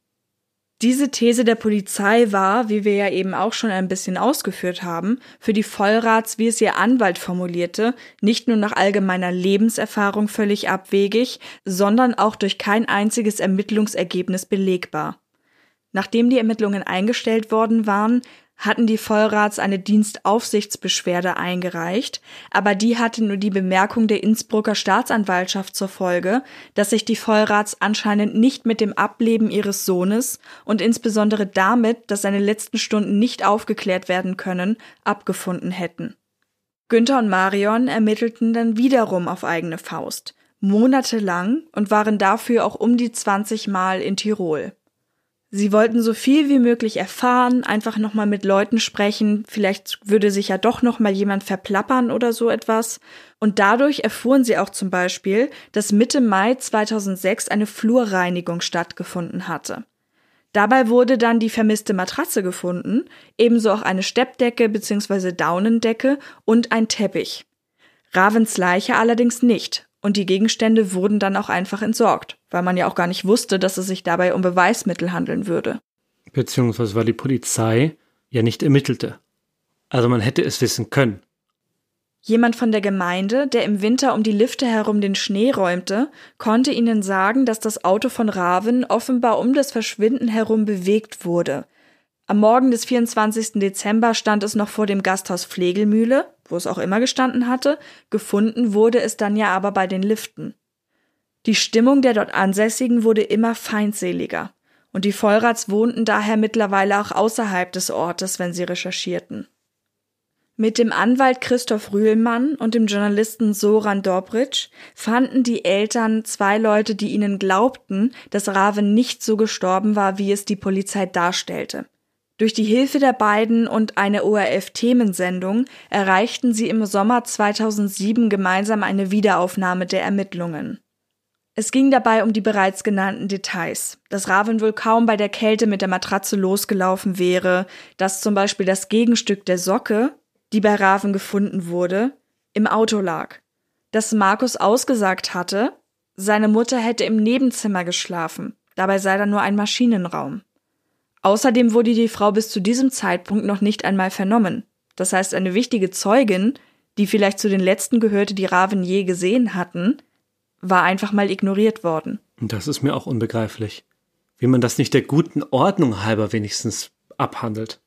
Diese These der Polizei war, wie wir ja eben auch schon ein bisschen ausgeführt haben, für die Vollrats, wie es ihr Anwalt formulierte, nicht nur nach allgemeiner Lebenserfahrung völlig abwegig, sondern auch durch kein einziges Ermittlungsergebnis belegbar. Nachdem die Ermittlungen eingestellt worden waren, hatten die Vollrats eine Dienstaufsichtsbeschwerde eingereicht, aber die hatte nur die Bemerkung der Innsbrucker Staatsanwaltschaft zur Folge, dass sich die Vollrats anscheinend nicht mit dem Ableben ihres Sohnes und insbesondere damit, dass seine letzten Stunden nicht aufgeklärt werden können, abgefunden hätten. Günther und Marion ermittelten dann wiederum auf eigene Faust, monatelang, und waren dafür auch um die zwanzig Mal in Tirol. Sie wollten so viel wie möglich erfahren, einfach nochmal mit Leuten sprechen, vielleicht würde sich ja doch nochmal jemand verplappern oder so etwas. Und dadurch erfuhren sie auch zum Beispiel, dass Mitte Mai zweitausendsechs eine Flurreinigung stattgefunden hatte. Dabei wurde dann die vermisste Matratze gefunden, ebenso auch eine Steppdecke bzw. Daunendecke und ein Teppich. Ravens Leiche allerdings nicht. Und die Gegenstände wurden dann auch einfach entsorgt, weil man ja auch gar nicht wusste, dass es sich dabei um Beweismittel handeln würde. Beziehungsweise weil die Polizei ja nicht ermittelte. Also man hätte es wissen können. Jemand von der Gemeinde, der im Winter um die Lifte herum den Schnee räumte, konnte ihnen sagen, dass das Auto von Raven offenbar um das Verschwinden herum bewegt wurde. Am Morgen des vierundzwanzigsten Dezember stand es noch vor dem Gasthaus Flegelmühle, wo es auch immer gestanden hatte, gefunden wurde es dann ja aber bei den Liften. Die Stimmung der dort Ansässigen wurde immer feindseliger und die Vollrats wohnten daher mittlerweile auch außerhalb des Ortes, wenn sie recherchierten. Mit dem Anwalt Christoph Rühlmann und dem Journalisten Soran Dobritsch fanden die Eltern zwei Leute, die ihnen glaubten, dass Raven nicht so gestorben war, wie es die Polizei darstellte. Durch die Hilfe der beiden und eine O R F-Themensendung erreichten sie im Sommer zweitausendsieben gemeinsam eine Wiederaufnahme der Ermittlungen. Es ging dabei um die bereits genannten Details, dass Raven wohl kaum bei der Kälte mit der Matratze losgelaufen wäre, dass zum Beispiel das Gegenstück der Socke, die bei Raven gefunden wurde, im Auto lag, dass Markus ausgesagt hatte, seine Mutter hätte im Nebenzimmer geschlafen, dabei sei da nur ein Maschinenraum. Außerdem wurde die Frau bis zu diesem Zeitpunkt noch nicht einmal vernommen. Das heißt, eine wichtige Zeugin, die vielleicht zu den letzten gehörte, die Raven je gesehen hatten, war einfach mal ignoriert worden. Das ist mir auch unbegreiflich. Wie man das nicht der guten Ordnung halber wenigstens abhandelt.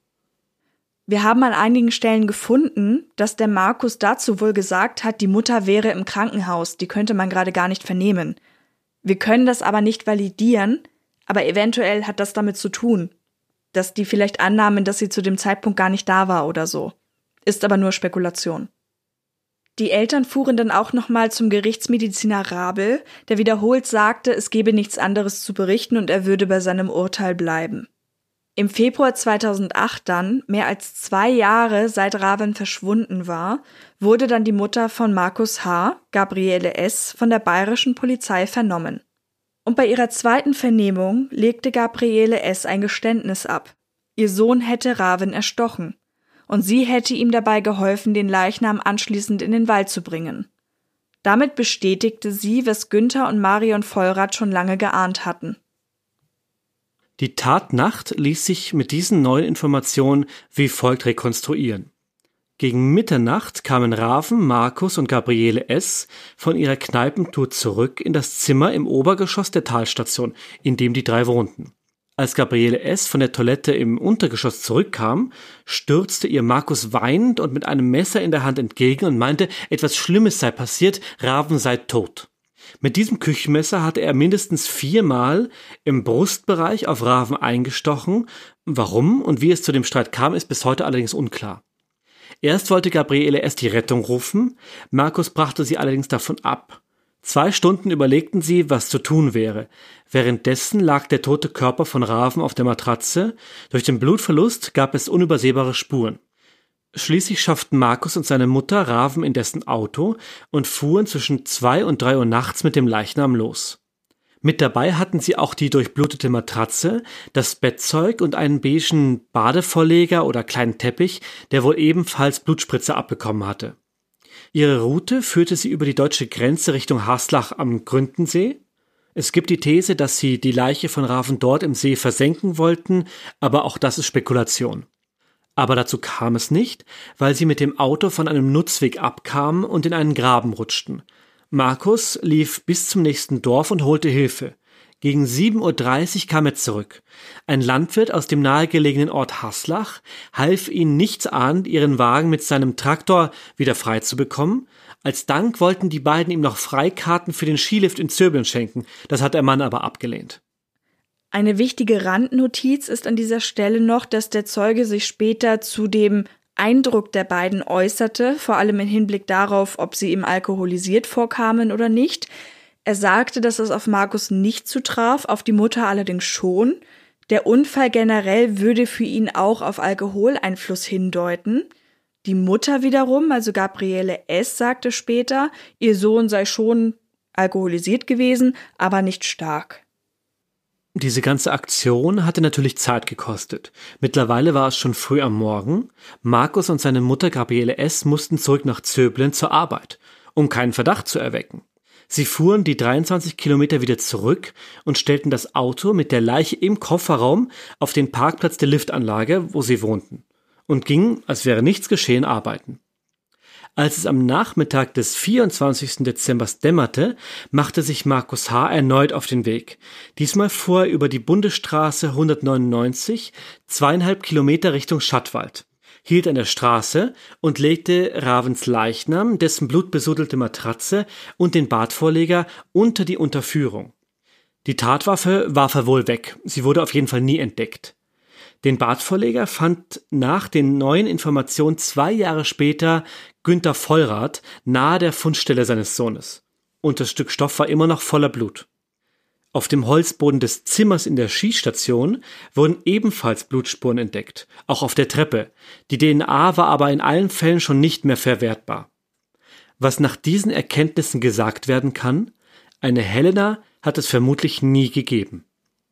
Wir haben an einigen Stellen gefunden, dass der Markus dazu wohl gesagt hat, die Mutter wäre im Krankenhaus, die könnte man gerade gar nicht vernehmen. Wir können das aber nicht validieren, aber eventuell hat das damit zu tun, dass die vielleicht annahmen, dass sie zu dem Zeitpunkt gar nicht da war oder so. Ist aber nur Spekulation. Die Eltern fuhren dann auch nochmal zum Gerichtsmediziner Rabel, der wiederholt sagte, es gebe nichts anderes zu berichten und er würde bei seinem Urteil bleiben. Im Februar zweitausendacht dann, mehr als zwei Jahre seit Raven verschwunden war, wurde dann die Mutter von Markus H., Gabriele S., von der bayerischen Polizei vernommen. Und bei ihrer zweiten Vernehmung legte Gabriele S. ein Geständnis ab. Ihr Sohn hätte Raven erstochen. Und sie hätte ihm dabei geholfen, den Leichnam anschließend in den Wald zu bringen. Damit bestätigte sie, was Günther und Marion Vollrath schon lange geahnt hatten. Die Tatnacht ließ sich mit diesen neuen Informationen wie folgt rekonstruieren. Gegen Mitternacht kamen Raven, Markus und Gabriele S. von ihrer Kneipentour zurück in das Zimmer im Obergeschoss der Talstation, in dem die drei wohnten. Als Gabriele S. von der Toilette im Untergeschoss zurückkam, stürzte ihr Markus weinend und mit einem Messer in der Hand entgegen und meinte, etwas Schlimmes sei passiert, Raven sei tot. Mit diesem Küchenmesser hatte er mindestens viermal im Brustbereich auf Raven eingestochen. Warum und wie es zu dem Streit kam, ist bis heute allerdings unklar. Erst wollte Gabriele S. die Rettung rufen, Markus brachte sie allerdings davon ab. Zwei Stunden überlegten sie, was zu tun wäre. Währenddessen lag der tote Körper von Raven auf der Matratze. Durch den Blutverlust gab es unübersehbare Spuren. Schließlich schafften Markus und seine Mutter Raven in dessen Auto und fuhren zwischen zwei und drei Uhr nachts mit dem Leichnam los. Mit dabei hatten sie auch die durchblutete Matratze, das Bettzeug und einen beigen Badevorleger oder kleinen Teppich, der wohl ebenfalls Blutspritze abbekommen hatte. Ihre Route führte sie über die deutsche Grenze Richtung Haslach am Gründensee. Es gibt die These, dass sie die Leiche von Raven dort im See versenken wollten, aber auch das ist Spekulation. Aber dazu kam es nicht, weil sie mit dem Auto von einem Nutzweg abkamen und in einen Graben rutschten. Markus lief bis zum nächsten Dorf und holte Hilfe. Gegen sieben Uhr dreißig kam er zurück. Ein Landwirt aus dem nahegelegenen Ort Haslach half ihnen nichtsahnend, ihren Wagen mit seinem Traktor wieder frei zu bekommen. Als Dank wollten die beiden ihm noch Freikarten für den Skilift in Zöbeln schenken. Das hat der Mann aber abgelehnt. Eine wichtige Randnotiz ist an dieser Stelle noch, dass der Zeuge sich später zu dem Eindruck der beiden äußerte, vor allem im Hinblick darauf, ob sie ihm alkoholisiert vorkamen oder nicht. Er sagte, dass es auf Markus nicht zutraf, auf die Mutter allerdings schon. Der Unfall generell würde für ihn auch auf Alkoholeinfluss hindeuten. Die Mutter wiederum, also Gabriele S., sagte später, ihr Sohn sei schon alkoholisiert gewesen, aber nicht stark. Diese ganze Aktion hatte natürlich Zeit gekostet. Mittlerweile war es schon früh am Morgen. Markus und seine Mutter Gabriele S. mussten zurück nach Zöblen zur Arbeit, um keinen Verdacht zu erwecken. Sie fuhren die dreiundzwanzig Kilometer wieder zurück und stellten das Auto mit der Leiche im Kofferraum auf den Parkplatz der Liftanlage, wo sie wohnten, und gingen, als wäre nichts geschehen, arbeiten. Als es am Nachmittag des vierundzwanzigsten Dezember dämmerte, machte sich Markus H. erneut auf den Weg. Diesmal fuhr er über die Bundesstraße hundertneunundneunzig, zweieinhalb Kilometer Richtung Schattwald, hielt an der Straße und legte Ravens Leichnam, dessen blutbesudelte Matratze und den Badvorleger unter die Unterführung. Die Tatwaffe warf er wohl weg, sie wurde auf jeden Fall nie entdeckt. Den Badvorleger fand nach den neuen Informationen zwei Jahre später Günther Vollrath nahe der Fundstelle seines Sohnes. Und das Stück Stoff war immer noch voller Blut. Auf dem Holzboden des Zimmers in der Skistation wurden ebenfalls Blutspuren entdeckt, auch auf der Treppe. Die D N A war aber in allen Fällen schon nicht mehr verwertbar. Was nach diesen Erkenntnissen gesagt werden kann, eine Helena hat es vermutlich nie gegeben.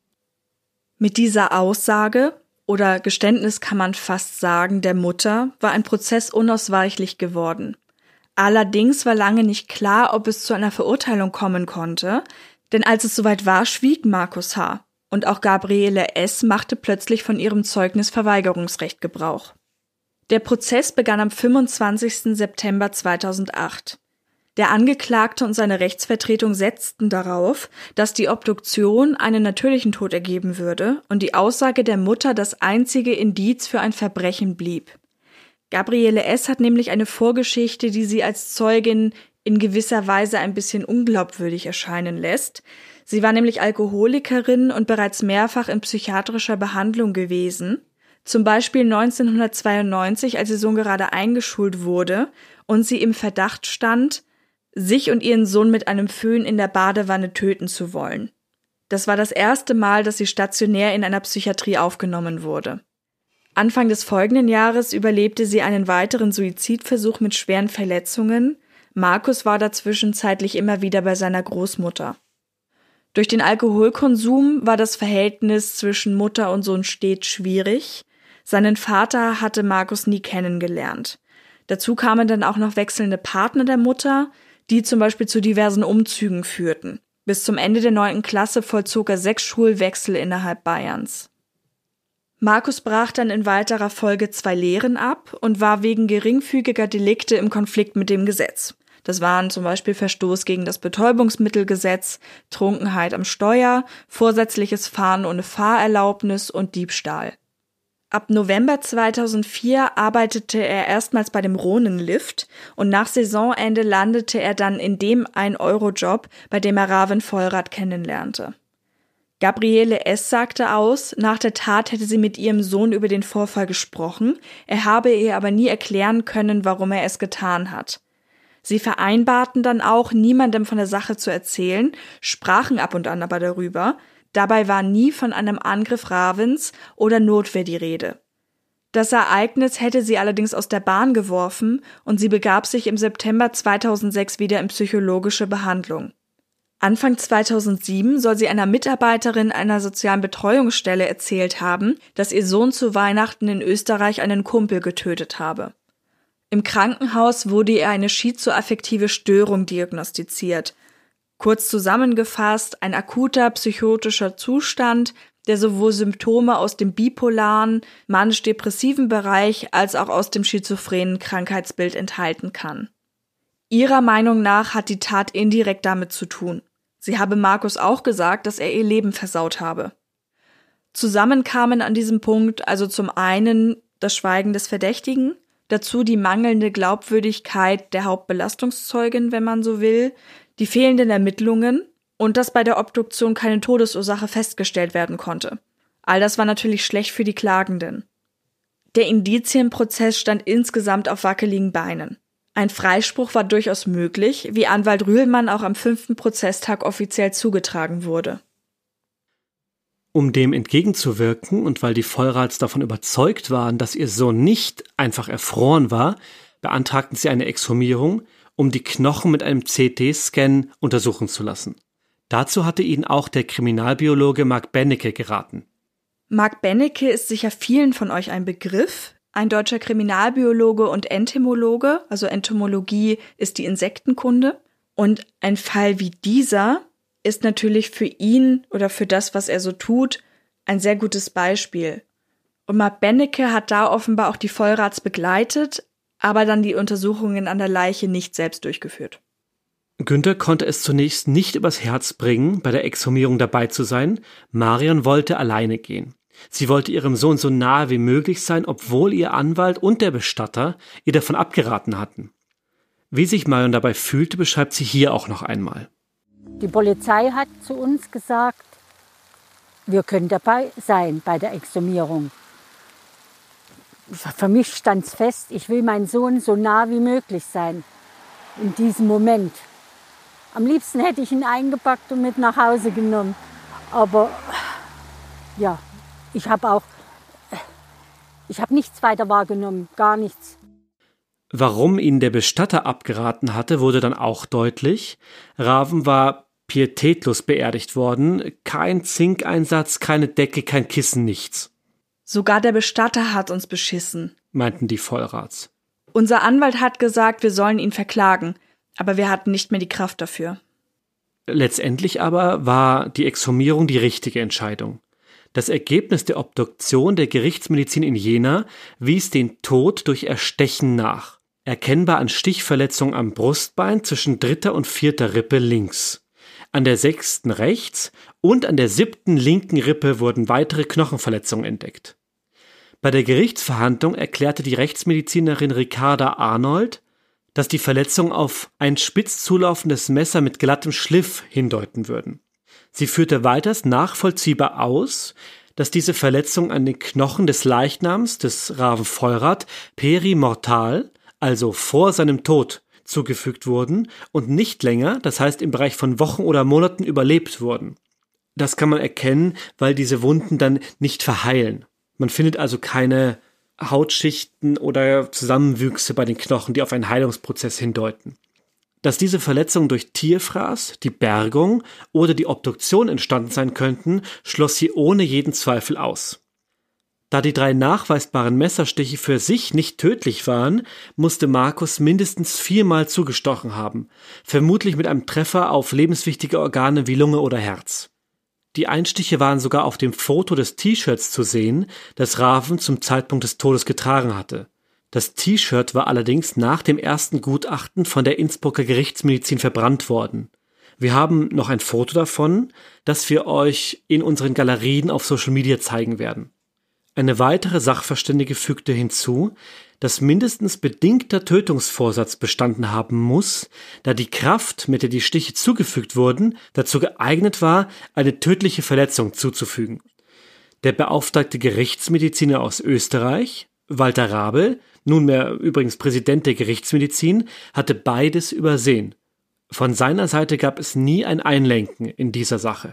Mit dieser Aussage oder Geständnis kann man fast sagen, der Mutter war ein Prozess unausweichlich geworden. Allerdings war lange nicht klar, ob es zu einer Verurteilung kommen konnte, denn als es soweit war, schwieg Markus H. und auch Gabriele S. machte plötzlich von ihrem Zeugnisverweigerungsrecht Gebrauch. Der Prozess begann am fünfundzwanzigsten September zweitausendacht. Der Angeklagte und seine Rechtsvertretung setzten darauf, dass die Obduktion einen natürlichen Tod ergeben würde und die Aussage der Mutter das einzige Indiz für ein Verbrechen blieb. Gabriele S. hat nämlich eine Vorgeschichte, die sie als Zeugin in gewisser Weise ein bisschen unglaubwürdig erscheinen lässt. Sie war nämlich Alkoholikerin und bereits mehrfach in psychiatrischer Behandlung gewesen. Zum Beispiel neunzehnhundertzweiundneunzig, als ihr Sohn gerade eingeschult wurde und sie im Verdacht stand, sich und ihren Sohn mit einem Föhn in der Badewanne töten zu wollen. Das war das erste Mal, dass sie stationär in einer Psychiatrie aufgenommen wurde. Anfang des folgenden Jahres überlebte sie einen weiteren Suizidversuch mit schweren Verletzungen. Markus war dazwischen zeitlich immer wieder bei seiner Großmutter. Durch den Alkoholkonsum war das Verhältnis zwischen Mutter und Sohn stets schwierig. Seinen Vater hatte Markus nie kennengelernt. Dazu kamen dann auch noch wechselnde Partner der Mutter, die zum Beispiel zu diversen Umzügen führten. Bis zum Ende der neunten Klasse vollzog er sechs Schulwechsel innerhalb Bayerns. Markus brach dann in weiterer Folge zwei Lehren ab und war wegen geringfügiger Delikte im Konflikt mit dem Gesetz. Das waren zum Beispiel Verstoß gegen das Betäubungsmittelgesetz, Trunkenheit am Steuer, vorsätzliches Fahren ohne Fahrerlaubnis und Diebstahl. Ab November zweitausendvier arbeitete er erstmals bei dem Rhônenlift und nach Saisonende landete er dann in dem ein-Euro-Job, bei dem er Raven Vollrath kennenlernte. Gabriele S. sagte aus, nach der Tat hätte sie mit ihrem Sohn über den Vorfall gesprochen, er habe ihr aber nie erklären können, warum er es getan hat. Sie vereinbarten dann auch, niemandem von der Sache zu erzählen, sprachen ab und an aber darüber. Dabei war nie von einem Angriff Ravens oder Notwehr die Rede. Das Ereignis hätte sie allerdings aus der Bahn geworfen und sie begab sich im September zweitausendsechs wieder in psychologische Behandlung. Anfang zweitausendsieben soll sie einer Mitarbeiterin einer sozialen Betreuungsstelle erzählt haben, dass ihr Sohn zu Weihnachten in Österreich einen Kumpel getötet habe. Im Krankenhaus wurde ihr eine schizoaffektive Störung diagnostiziert. Kurz zusammengefasst, ein akuter psychotischer Zustand, der sowohl Symptome aus dem bipolaren, manisch-depressiven Bereich als auch aus dem schizophrenen Krankheitsbild enthalten kann. Ihrer Meinung nach hat die Tat indirekt damit zu tun. Sie habe Markus auch gesagt, dass er ihr Leben versaut habe. Zusammen kamen an diesem Punkt also zum einen das Schweigen des Verdächtigen, dazu die mangelnde Glaubwürdigkeit der Hauptbelastungszeugin, wenn man so will, die fehlenden Ermittlungen und dass bei der Obduktion keine Todesursache festgestellt werden konnte. All das war natürlich schlecht für die Klagenden. Der Indizienprozess stand insgesamt auf wackeligen Beinen. Ein Freispruch war durchaus möglich, wie Anwalt Rühlmann auch am fünften Prozesstag offiziell zugetragen wurde. Um dem entgegenzuwirken und weil die Vollraths davon überzeugt waren, dass ihr Sohn nicht einfach erfroren war, beantragten sie eine Exhumierung, um die Knochen mit einem C T-Scan untersuchen zu lassen. Dazu hatte ihnen auch der Kriminalbiologe Marc Benecke geraten. Marc Benecke ist sicher vielen von euch ein Begriff, ein deutscher Kriminalbiologe und Entomologe, also Entomologie ist die Insektenkunde. Und ein Fall wie dieser ist natürlich für ihn oder für das, was er so tut, ein sehr gutes Beispiel. Und Marc Benecke hat da offenbar auch die Vollraths begleitet, aber dann die Untersuchungen an der Leiche nicht selbst durchgeführt. Günther konnte es zunächst nicht übers Herz bringen, bei der Exhumierung dabei zu sein. Marion wollte alleine gehen. Sie wollte ihrem Sohn so nahe wie möglich sein, obwohl ihr Anwalt und der Bestatter ihr davon abgeraten hatten. Wie sich Marion dabei fühlte, beschreibt sie hier auch noch einmal. Die Polizei hat zu uns gesagt, wir können dabei sein bei der Exhumierung. Für mich stand es fest, ich will meinen Sohn so nah wie möglich sein in diesem Moment. Am liebsten hätte ich ihn eingepackt und mit nach Hause genommen. Aber ja, ich habe auch, ich habe nichts weiter wahrgenommen, gar nichts. Warum ihnen der Bestatter abgeraten hatte, wurde dann auch deutlich. Raven war pietätlos beerdigt worden. Kein Zinkeinsatz, keine Decke, kein Kissen, nichts. Sogar der Bestatter hat uns beschissen, meinten die Vollraths. Unser Anwalt hat gesagt, wir sollen ihn verklagen, aber wir hatten nicht mehr die Kraft dafür. Letztendlich aber war die Exhumierung die richtige Entscheidung. Das Ergebnis der Obduktion der Gerichtsmedizin in Jena wies den Tod durch Erstechen nach. Erkennbar an Stichverletzungen am Brustbein zwischen dritter und vierter Rippe links. An der sechsten rechts und an der siebten linken Rippe wurden weitere Knochenverletzungen entdeckt. Bei der Gerichtsverhandlung erklärte die Rechtsmedizinerin Ricarda Arnold, dass die Verletzungen auf ein spitz zulaufendes Messer mit glattem Schliff hindeuten würden. Sie führte weiters nachvollziehbar aus, dass diese Verletzungen an den Knochen des Leichnams des Raven Vollrath perimortal, also vor seinem Tod, zugefügt wurden und nicht länger, das heißt im Bereich von Wochen oder Monaten überlebt wurden. Das kann man erkennen, weil diese Wunden dann nicht verheilen. Man findet also keine Hautschichten oder Zusammenwüchse bei den Knochen, die auf einen Heilungsprozess hindeuten. Dass diese Verletzungen durch Tierfraß, die Bergung oder die Obduktion entstanden sein könnten, schloss sie ohne jeden Zweifel aus. Da die drei nachweisbaren Messerstiche für sich nicht tödlich waren, musste Markus mindestens viermal zugestochen haben, vermutlich mit einem Treffer auf lebenswichtige Organe wie Lunge oder Herz. Die Einstiche waren sogar auf dem Foto des T-Shirts zu sehen, das Raven zum Zeitpunkt des Todes getragen hatte. Das T-Shirt war allerdings nach dem ersten Gutachten von der Innsbrucker Gerichtsmedizin verbrannt worden. Wir haben noch ein Foto davon, das wir euch in unseren Galerien auf Social Media zeigen werden. Eine weitere Sachverständige fügte hinzu, dass mindestens bedingter Tötungsvorsatz bestanden haben muss, da die Kraft, mit der die Stiche zugefügt wurden, dazu geeignet war, eine tödliche Verletzung zuzufügen. Der beauftragte Gerichtsmediziner aus Österreich, Walter Rabel, nunmehr übrigens Präsident der Gerichtsmedizin, hatte beides übersehen. Von seiner Seite gab es nie ein Einlenken in dieser Sache.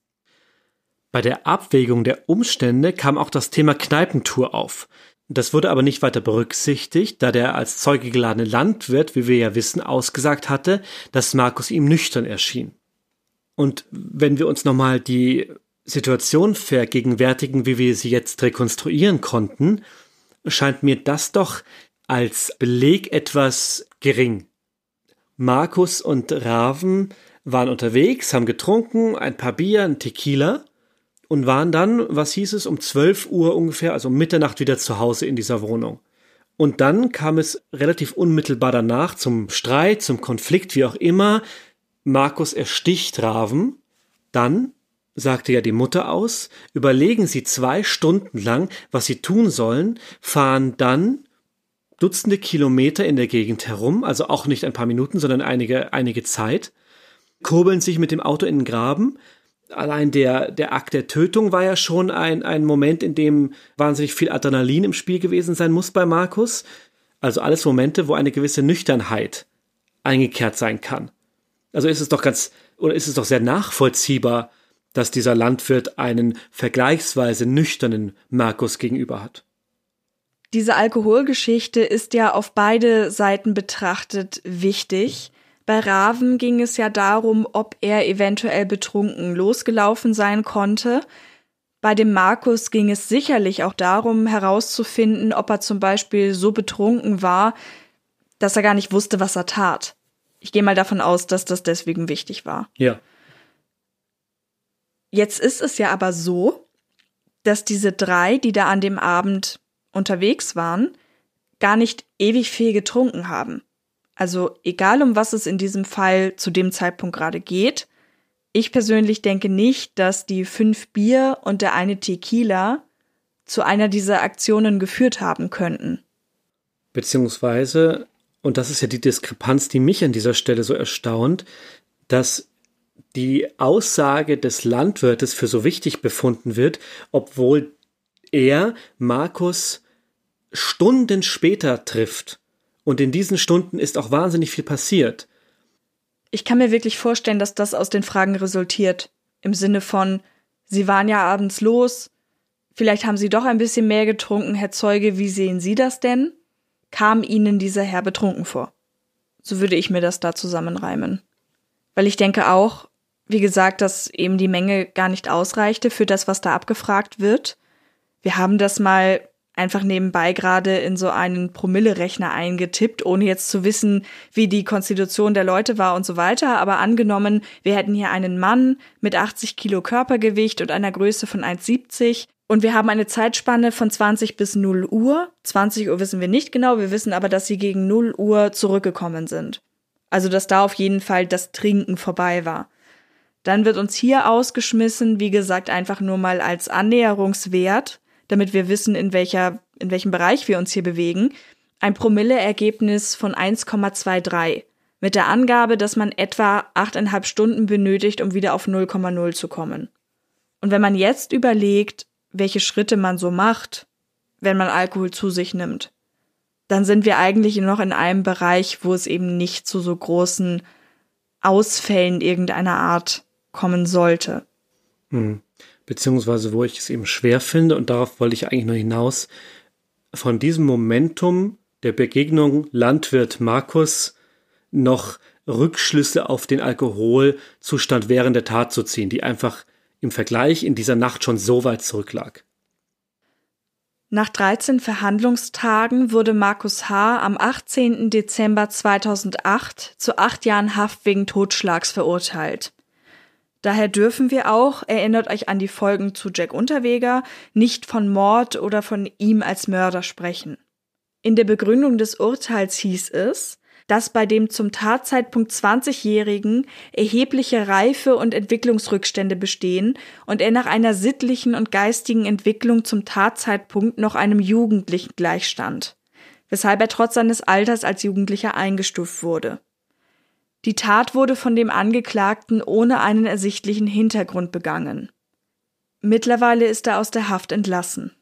Bei der Abwägung der Umstände kam auch das Thema Kneipentour auf. Das wurde aber nicht weiter berücksichtigt, da der als Zeuge geladene Landwirt, wie wir ja wissen, ausgesagt hatte, dass Markus ihm nüchtern erschien. Und wenn wir uns nochmal die Situation vergegenwärtigen, wie wir sie jetzt rekonstruieren konnten, scheint mir das doch als Beleg etwas gering. Markus und Raven waren unterwegs, haben getrunken, ein paar Bier, ein Tequila und waren dann, was hieß es, um zwölf Uhr ungefähr, also um Mitternacht wieder zu Hause in dieser Wohnung. Und dann kam es relativ unmittelbar danach zum Streit, zum Konflikt, wie auch immer. Markus ersticht Raven. Dann sagte ja die Mutter aus, überlegen sie zwei Stunden lang, was sie tun sollen, fahren dann Dutzende Kilometer in der Gegend herum, also auch nicht ein paar Minuten, sondern einige, einige Zeit, kurbeln sich mit dem Auto in den Graben. Allein der, der Akt der Tötung war ja schon ein, ein Moment, in dem wahnsinnig viel Adrenalin im Spiel gewesen sein muss bei Markus. Also alles Momente, wo eine gewisse Nüchternheit eingekehrt sein kann. Also ist es doch ganz, oder ist es doch sehr nachvollziehbar, dass dieser Landwirt einen vergleichsweise nüchternen Markus gegenüber hat. Diese Alkoholgeschichte ist ja auf beide Seiten betrachtet wichtig. Bei Raven ging es ja darum, ob er eventuell betrunken losgelaufen sein konnte. Bei dem Markus ging es sicherlich auch darum, herauszufinden, ob er zum Beispiel so betrunken war, dass er gar nicht wusste, was er tat. Ich gehe mal davon aus, dass das deswegen wichtig war. Ja. Jetzt ist es ja aber so, dass diese drei, die da an dem Abend unterwegs waren, gar nicht ewig viel getrunken haben. Also egal, um was es in diesem Fall zu dem Zeitpunkt gerade geht, ich persönlich denke nicht, dass die fünf Bier und der eine Tequila zu einer dieser Aktionen geführt haben könnten. Beziehungsweise, und das ist ja die Diskrepanz, die mich an dieser Stelle so erstaunt, dass die Aussage des Landwirtes für so wichtig befunden wird, obwohl er Markus Stunden später trifft. Und in diesen Stunden ist auch wahnsinnig viel passiert. Ich kann mir wirklich vorstellen, dass das aus den Fragen resultiert. Im Sinne von, Sie waren ja abends los, vielleicht haben Sie doch ein bisschen mehr getrunken, Herr Zeuge, wie sehen Sie das denn? Kam Ihnen dieser Herr betrunken vor? So würde ich mir das da zusammenreimen. Weil ich denke auch, wie gesagt, dass eben die Menge gar nicht ausreichte für das, was da abgefragt wird. Wir haben das mal einfach nebenbei gerade in so einen Promille-Rechner eingetippt, ohne jetzt zu wissen, wie die Konstitution der Leute war und so weiter. Aber angenommen, wir hätten hier einen Mann mit achtzig Kilo Körpergewicht und einer Größe von eins Komma siebzig und wir haben eine Zeitspanne von zwanzig bis null Uhr. zwanzig Uhr wissen wir nicht genau, wir wissen aber, dass sie gegen null Uhr zurückgekommen sind. Also, dass da auf jeden Fall das Trinken vorbei war. Dann wird uns hier ausgeschmissen, wie gesagt, einfach nur mal als Annäherungswert, damit wir wissen, in welcher, in welchem Bereich wir uns hier bewegen, ein Promille-Ergebnis von eins Komma dreiundzwanzig, mit der Angabe, dass man etwa achteinhalb Stunden benötigt, um wieder auf null Komma null zu kommen. Und wenn man jetzt überlegt, welche Schritte man so macht, wenn man Alkohol zu sich nimmt, dann sind wir eigentlich noch in einem Bereich, wo es eben nicht zu so großen Ausfällen irgendeiner Art kommen sollte. Hm. Beziehungsweise wo ich es eben schwer finde, und darauf wollte ich eigentlich nur hinaus, von diesem Momentum der Begegnung Landwirt Markus noch Rückschlüsse auf den Alkoholzustand während der Tat zu ziehen, die einfach im Vergleich in dieser Nacht schon so weit zurücklag. Nach dreizehn Verhandlungstagen wurde Markus H. am achtzehnten Dezember zweitausendacht zu acht Jahren Haft wegen Totschlags verurteilt. Daher dürfen wir auch, erinnert euch an die Folgen zu Jack Unterweger, nicht von Mord oder von ihm als Mörder sprechen. In der Begründung des Urteils hieß es, dass bei dem zum Tatzeitpunkt zwanzigjährigen erhebliche Reife- und Entwicklungsrückstände bestehen und er nach einer sittlichen und geistigen Entwicklung zum Tatzeitpunkt noch einem Jugendlichen gleichstand, weshalb er trotz seines Alters als Jugendlicher eingestuft wurde. Die Tat wurde von dem Angeklagten ohne einen ersichtlichen Hintergrund begangen. Mittlerweile ist er aus der Haft entlassen.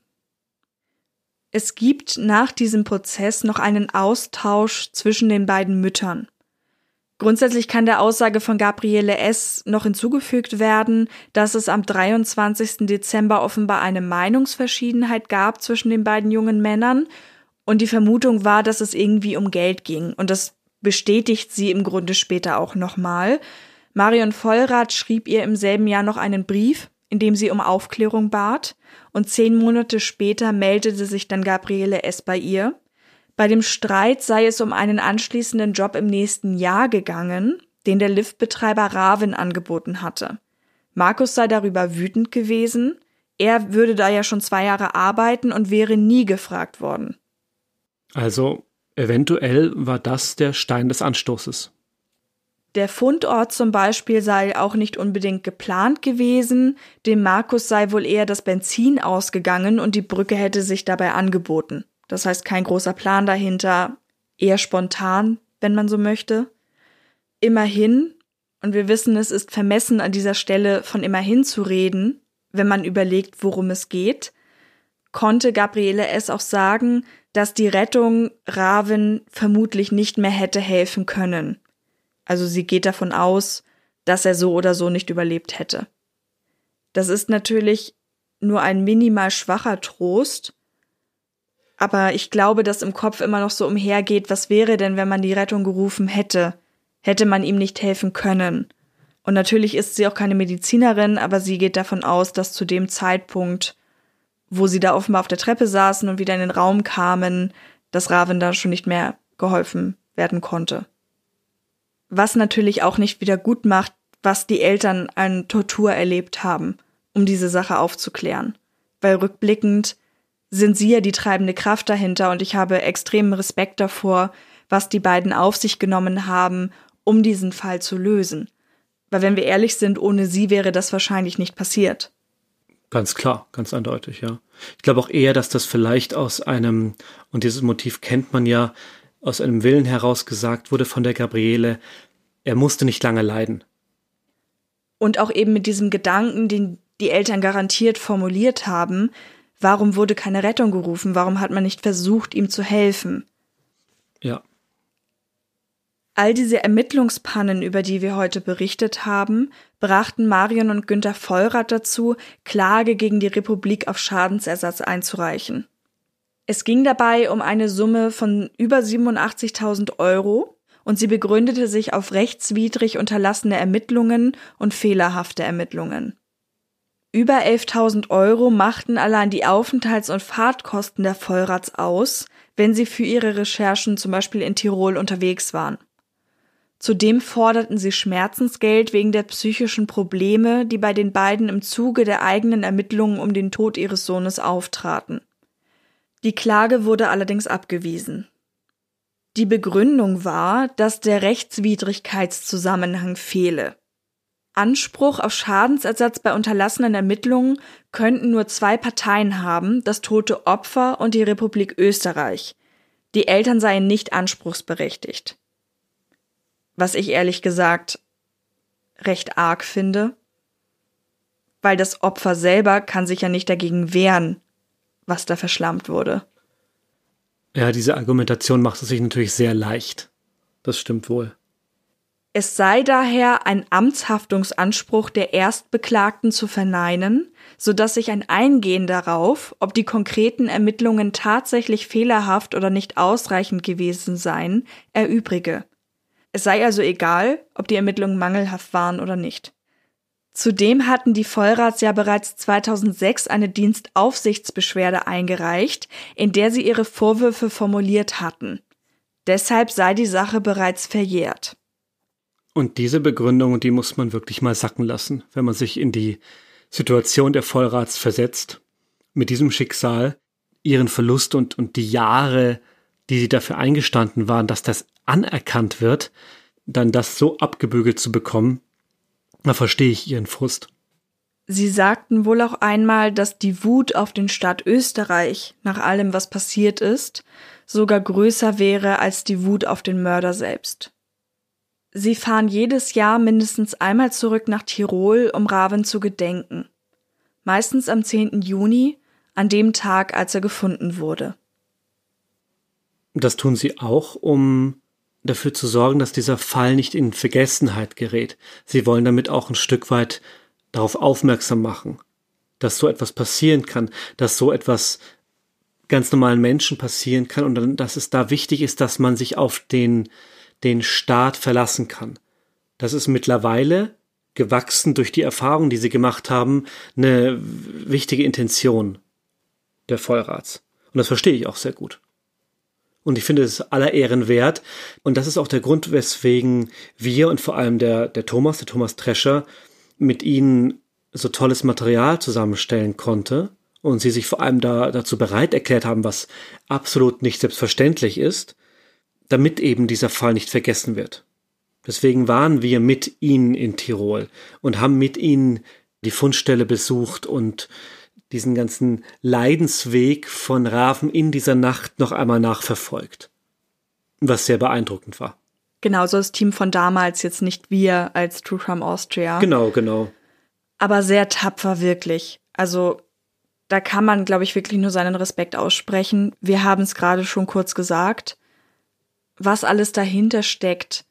Es gibt nach diesem Prozess noch einen Austausch zwischen den beiden Müttern. Grundsätzlich kann der Aussage von Gabriele S. noch hinzugefügt werden, dass es am dreiundzwanzigsten Dezember offenbar eine Meinungsverschiedenheit gab zwischen den beiden jungen Männern und die Vermutung war, dass es irgendwie um Geld ging. Und das bestätigt sie im Grunde später auch nochmal. Marion Vollrath schrieb ihr im selben Jahr noch einen Brief, in dem sie um Aufklärung bat, und zehn Monate später meldete sich dann Gabriele S. bei ihr. Bei dem Streit sei es um einen anschließenden Job im nächsten Jahr gegangen, den der Liftbetreiber Ravin angeboten hatte. Markus sei darüber wütend gewesen, er würde da ja schon zwei Jahre arbeiten und wäre nie gefragt worden. Also eventuell war das der Stein des Anstoßes. Der Fundort zum Beispiel sei auch nicht unbedingt geplant gewesen, dem Markus sei wohl eher das Benzin ausgegangen und die Brücke hätte sich dabei angeboten. Das heißt, kein großer Plan dahinter, eher spontan, wenn man so möchte. Immerhin, und wir wissen, es ist vermessen an dieser Stelle von immerhin zu reden, wenn man überlegt, worum es geht, konnte Gabriele S. auch sagen, dass die Rettung Ravin vermutlich nicht mehr hätte helfen können. Also sie geht davon aus, dass er so oder so nicht überlebt hätte. Das ist natürlich nur ein minimal schwacher Trost, aber ich glaube, dass im Kopf immer noch so umhergeht, was wäre denn, wenn man die Rettung gerufen hätte? Hätte man ihm nicht helfen können? Und natürlich ist sie auch keine Medizinerin, aber sie geht davon aus, dass zu dem Zeitpunkt, wo sie da offenbar auf der Treppe saßen und wieder in den Raum kamen, dass Ravin da schon nicht mehr geholfen werden konnte. Was natürlich auch nicht wieder gut macht, was die Eltern an Tortur erlebt haben, um diese Sache aufzuklären. Weil rückblickend sind sie ja die treibende Kraft dahinter und ich habe extremen Respekt davor, was die beiden auf sich genommen haben, um diesen Fall zu lösen. Weil wenn wir ehrlich sind, ohne sie wäre das wahrscheinlich nicht passiert. Ganz klar, ganz eindeutig, ja. Ich glaube auch eher, dass das vielleicht aus einem, und dieses Motiv kennt man ja, aus einem Willen heraus gesagt wurde von der Gabriele, er musste nicht lange leiden. Und auch eben mit diesem Gedanken, den die Eltern garantiert formuliert haben, warum wurde keine Rettung gerufen, warum hat man nicht versucht, ihm zu helfen? Ja. All diese Ermittlungspannen, über die wir heute berichtet haben, brachten Marion und Günther Vollrath dazu, Klage gegen die Republik auf Schadensersatz einzureichen. Es ging dabei um eine Summe von über siebenundachtzigtausend Euro und sie begründete sich auf rechtswidrig unterlassene Ermittlungen und fehlerhafte Ermittlungen. Über elftausend Euro machten allein die Aufenthalts- und Fahrtkosten der Vollraths aus, wenn sie für ihre Recherchen zum Beispiel in Tirol unterwegs waren. Zudem forderten sie Schmerzensgeld wegen der psychischen Probleme, die bei den beiden im Zuge der eigenen Ermittlungen um den Tod ihres Sohnes auftraten. Die Klage wurde allerdings abgewiesen. Die Begründung war, dass der Rechtswidrigkeitszusammenhang fehle. Anspruch auf Schadensersatz bei unterlassenen Ermittlungen könnten nur zwei Parteien haben, das tote Opfer und die Republik Österreich. Die Eltern seien nicht anspruchsberechtigt. Was ich ehrlich gesagt recht arg finde, weil das Opfer selber kann sich ja nicht dagegen wehren, was da verschlammt wurde. Ja, diese Argumentation macht es sich natürlich sehr leicht. Das stimmt wohl. Es sei daher ein Amtshaftungsanspruch der Erstbeklagten zu verneinen, sodass sich ein Eingehen darauf, ob die konkreten Ermittlungen tatsächlich fehlerhaft oder nicht ausreichend gewesen seien, erübrige. Es sei also egal, ob die Ermittlungen mangelhaft waren oder nicht. Zudem hatten die Vollraths ja bereits zweitausendsechs eine Dienstaufsichtsbeschwerde eingereicht, in der sie ihre Vorwürfe formuliert hatten. Deshalb sei die Sache bereits verjährt. Und diese Begründung, die muss man wirklich mal sacken lassen, wenn man sich in die Situation der Vollraths versetzt. Mit diesem Schicksal, ihren Verlust und, und die Jahre die dafür eingestanden waren, dass das anerkannt wird, dann das so abgebügelt zu bekommen, da verstehe ich ihren Frust. Sie sagten wohl auch einmal, dass die Wut auf den Staat Österreich nach allem, was passiert ist, sogar größer wäre als die Wut auf den Mörder selbst. Sie fahren jedes Jahr mindestens einmal zurück nach Tirol, um Raven zu gedenken. Meistens am zehnten Juni, an dem Tag, als er gefunden wurde. Das tun sie auch, um dafür zu sorgen, dass dieser Fall nicht in Vergessenheit gerät. Sie wollen damit auch ein Stück weit darauf aufmerksam machen, dass so etwas passieren kann, dass so etwas ganz normalen Menschen passieren kann und dann, dass es da wichtig ist, dass man sich auf den, den Staat verlassen kann. Das ist mittlerweile, gewachsen durch die Erfahrungen, die sie gemacht haben, eine wichtige Intention der Vollrats. Und das verstehe ich auch sehr gut. Und ich finde, es ist aller Ehren wert. Und das ist auch der Grund, weswegen wir und vor allem der, der Thomas, der Thomas Trescher, mit ihnen so tolles Material zusammenstellen konnte und sie sich vor allem da, dazu bereit erklärt haben, was absolut nicht selbstverständlich ist, damit eben dieser Fall nicht vergessen wird. Deswegen waren wir mit ihnen in Tirol und haben mit ihnen die Fundstelle besucht und diesen ganzen Leidensweg von Raven in dieser Nacht noch einmal nachverfolgt, was sehr beeindruckend war. Genau, so das Team von damals, jetzt nicht wir als True Crime Austria. Genau, genau. Aber sehr tapfer, wirklich. Also da kann man, glaube ich, wirklich nur seinen Respekt aussprechen. Wir haben es gerade schon kurz gesagt. Was alles dahinter steckt,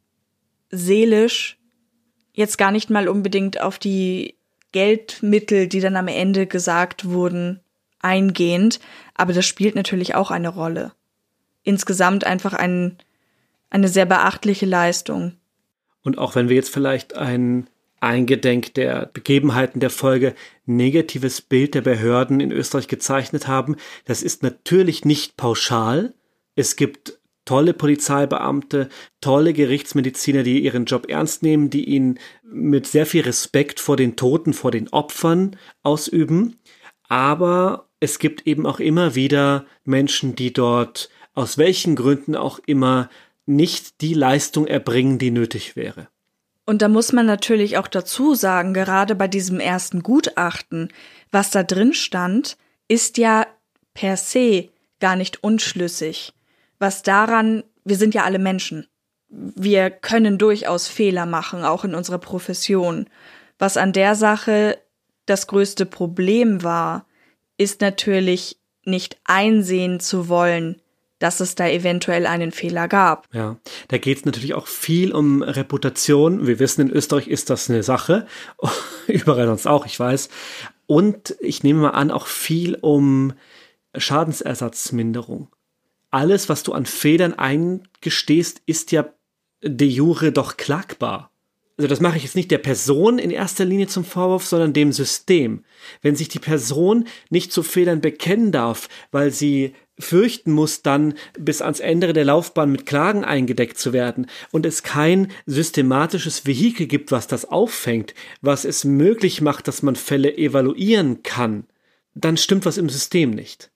seelisch, jetzt gar nicht mal unbedingt auf die Geldmittel, die dann am Ende gesagt wurden, eingehend, aber das spielt natürlich auch eine Rolle. Insgesamt einfach ein, eine sehr beachtliche Leistung. Und auch wenn wir jetzt vielleicht ein eingedenk der Begebenheiten der Folge negatives Bild der Behörden in Österreich gezeichnet haben, das ist natürlich nicht pauschal. Es gibt tolle Polizeibeamte, tolle Gerichtsmediziner, die ihren Job ernst nehmen, die ihn mit sehr viel Respekt vor den Toten, vor den Opfern ausüben. Aber es gibt eben auch immer wieder Menschen, die dort aus welchen Gründen auch immer nicht die Leistung erbringen, die nötig wäre. Und da muss man natürlich auch dazu sagen, gerade bei diesem ersten Gutachten, was da drin stand, ist ja per se gar nicht unschlüssig. Was daran, wir sind ja alle Menschen. Wir können durchaus Fehler machen, auch in unserer Profession. Was an der Sache das größte Problem war, ist natürlich nicht einsehen zu wollen, dass es da eventuell einen Fehler gab. Ja, da geht es natürlich auch viel um Reputation. Wir wissen, in Österreich ist das eine Sache. Überall sonst auch, ich weiß. Und ich nehme mal an, auch viel um Schadensersatzminderung. Alles, was du an Fehlern eingestehst, ist ja de jure doch klagbar. Also das mache ich jetzt nicht der Person in erster Linie zum Vorwurf, sondern dem System. Wenn sich die Person nicht zu Fehlern bekennen darf, weil sie fürchten muss, dann bis ans Ende der Laufbahn mit Klagen eingedeckt zu werden und es kein systematisches Vehikel gibt, was das auffängt, was es möglich macht, dass man Fälle evaluieren kann, dann stimmt was im System nicht.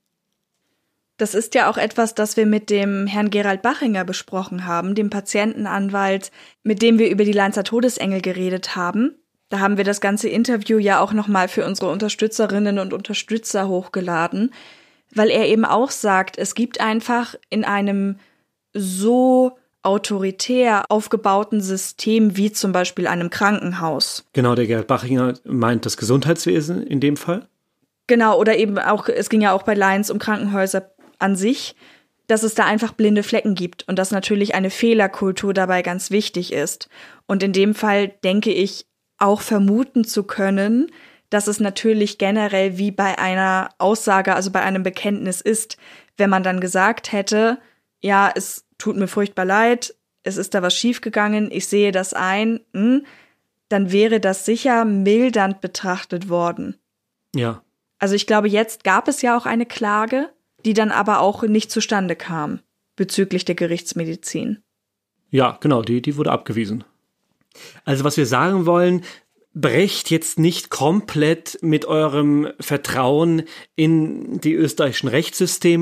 Das ist ja auch etwas, das wir mit dem Herrn Gerald Bachinger besprochen haben, dem Patientenanwalt, mit dem wir über die Leinzer Todesengel geredet haben. Da haben wir das ganze Interview ja auch nochmal für unsere Unterstützerinnen und Unterstützer hochgeladen, weil er eben auch sagt, es gibt einfach in einem so autoritär aufgebauten System wie zum Beispiel einem Krankenhaus. Genau, der Gerald Bachinger meint das Gesundheitswesen in dem Fall. Genau, oder eben auch, es ging ja auch bei Lions um Krankenhäuser an sich, dass es da einfach blinde Flecken gibt und dass natürlich eine Fehlerkultur dabei ganz wichtig ist. Und in dem Fall denke ich auch vermuten zu können, dass es natürlich generell wie bei einer Aussage, also bei einem Bekenntnis ist, wenn man dann gesagt hätte, ja, es tut mir furchtbar leid, es ist da was schiefgegangen, ich sehe das ein, mh, dann wäre das sicher mildernd betrachtet worden. Ja. Also ich glaube, jetzt gab es ja auch eine Klage, die dann aber auch nicht zustande kam bezüglich der Gerichtsmedizin. Ja, genau, die, die wurde abgewiesen. Also was wir sagen wollen, brecht jetzt nicht komplett mit eurem Vertrauen in die österreichischen Rechtssysteme,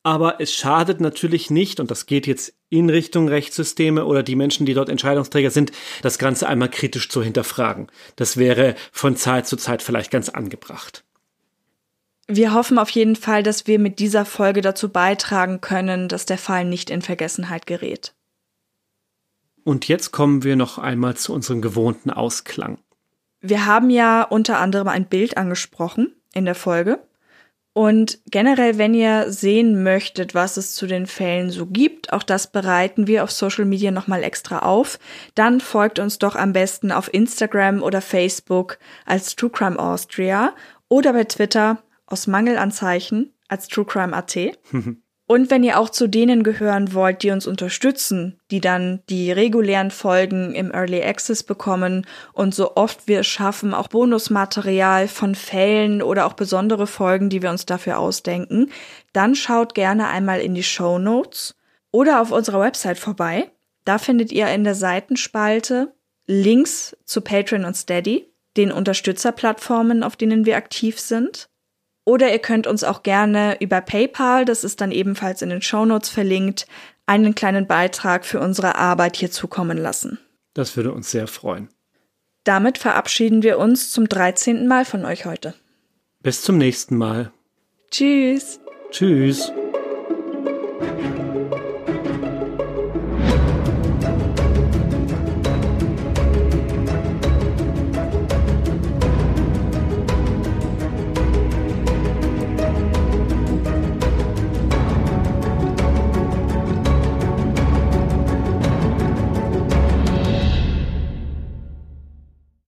Aber es schadet natürlich nicht, und das geht jetzt in Richtung Rechtssysteme oder die Menschen, die dort Entscheidungsträger sind, das Ganze einmal kritisch zu hinterfragen. Das wäre von Zeit zu Zeit vielleicht ganz angebracht. Wir hoffen auf jeden Fall, dass wir mit dieser Folge dazu beitragen können, dass der Fall nicht in Vergessenheit gerät. Und jetzt kommen wir noch einmal zu unserem gewohnten Ausklang. Wir haben ja unter anderem ein Bild angesprochen in der Folge. Und generell, wenn ihr sehen möchtet, was es zu den Fällen so gibt, auch das bereiten wir auf Social Media nochmal extra auf, dann folgt uns doch am besten auf Instagram oder Facebook als True Crime Austria oder bei Twitter aus Mangelanzeichen als True Crime Punkt at. Und wenn ihr auch zu denen gehören wollt, die uns unterstützen, die dann die regulären Folgen im Early Access bekommen und so oft wir es schaffen, auch Bonusmaterial von Fällen oder auch besondere Folgen, die wir uns dafür ausdenken, dann schaut gerne einmal in die Shownotes oder auf unserer Website vorbei. Da findet ihr in der Seitenspalte Links zu Patreon und Steady, den Unterstützerplattformen, auf denen wir aktiv sind. Oder ihr könnt uns auch gerne über PayPal, das ist dann ebenfalls in den Shownotes verlinkt, einen kleinen Beitrag für unsere Arbeit hier zukommen lassen. Das würde uns sehr freuen. Damit verabschieden wir uns zum dreizehnten Mal von euch heute. Bis zum nächsten Mal. Tschüss. Tschüss.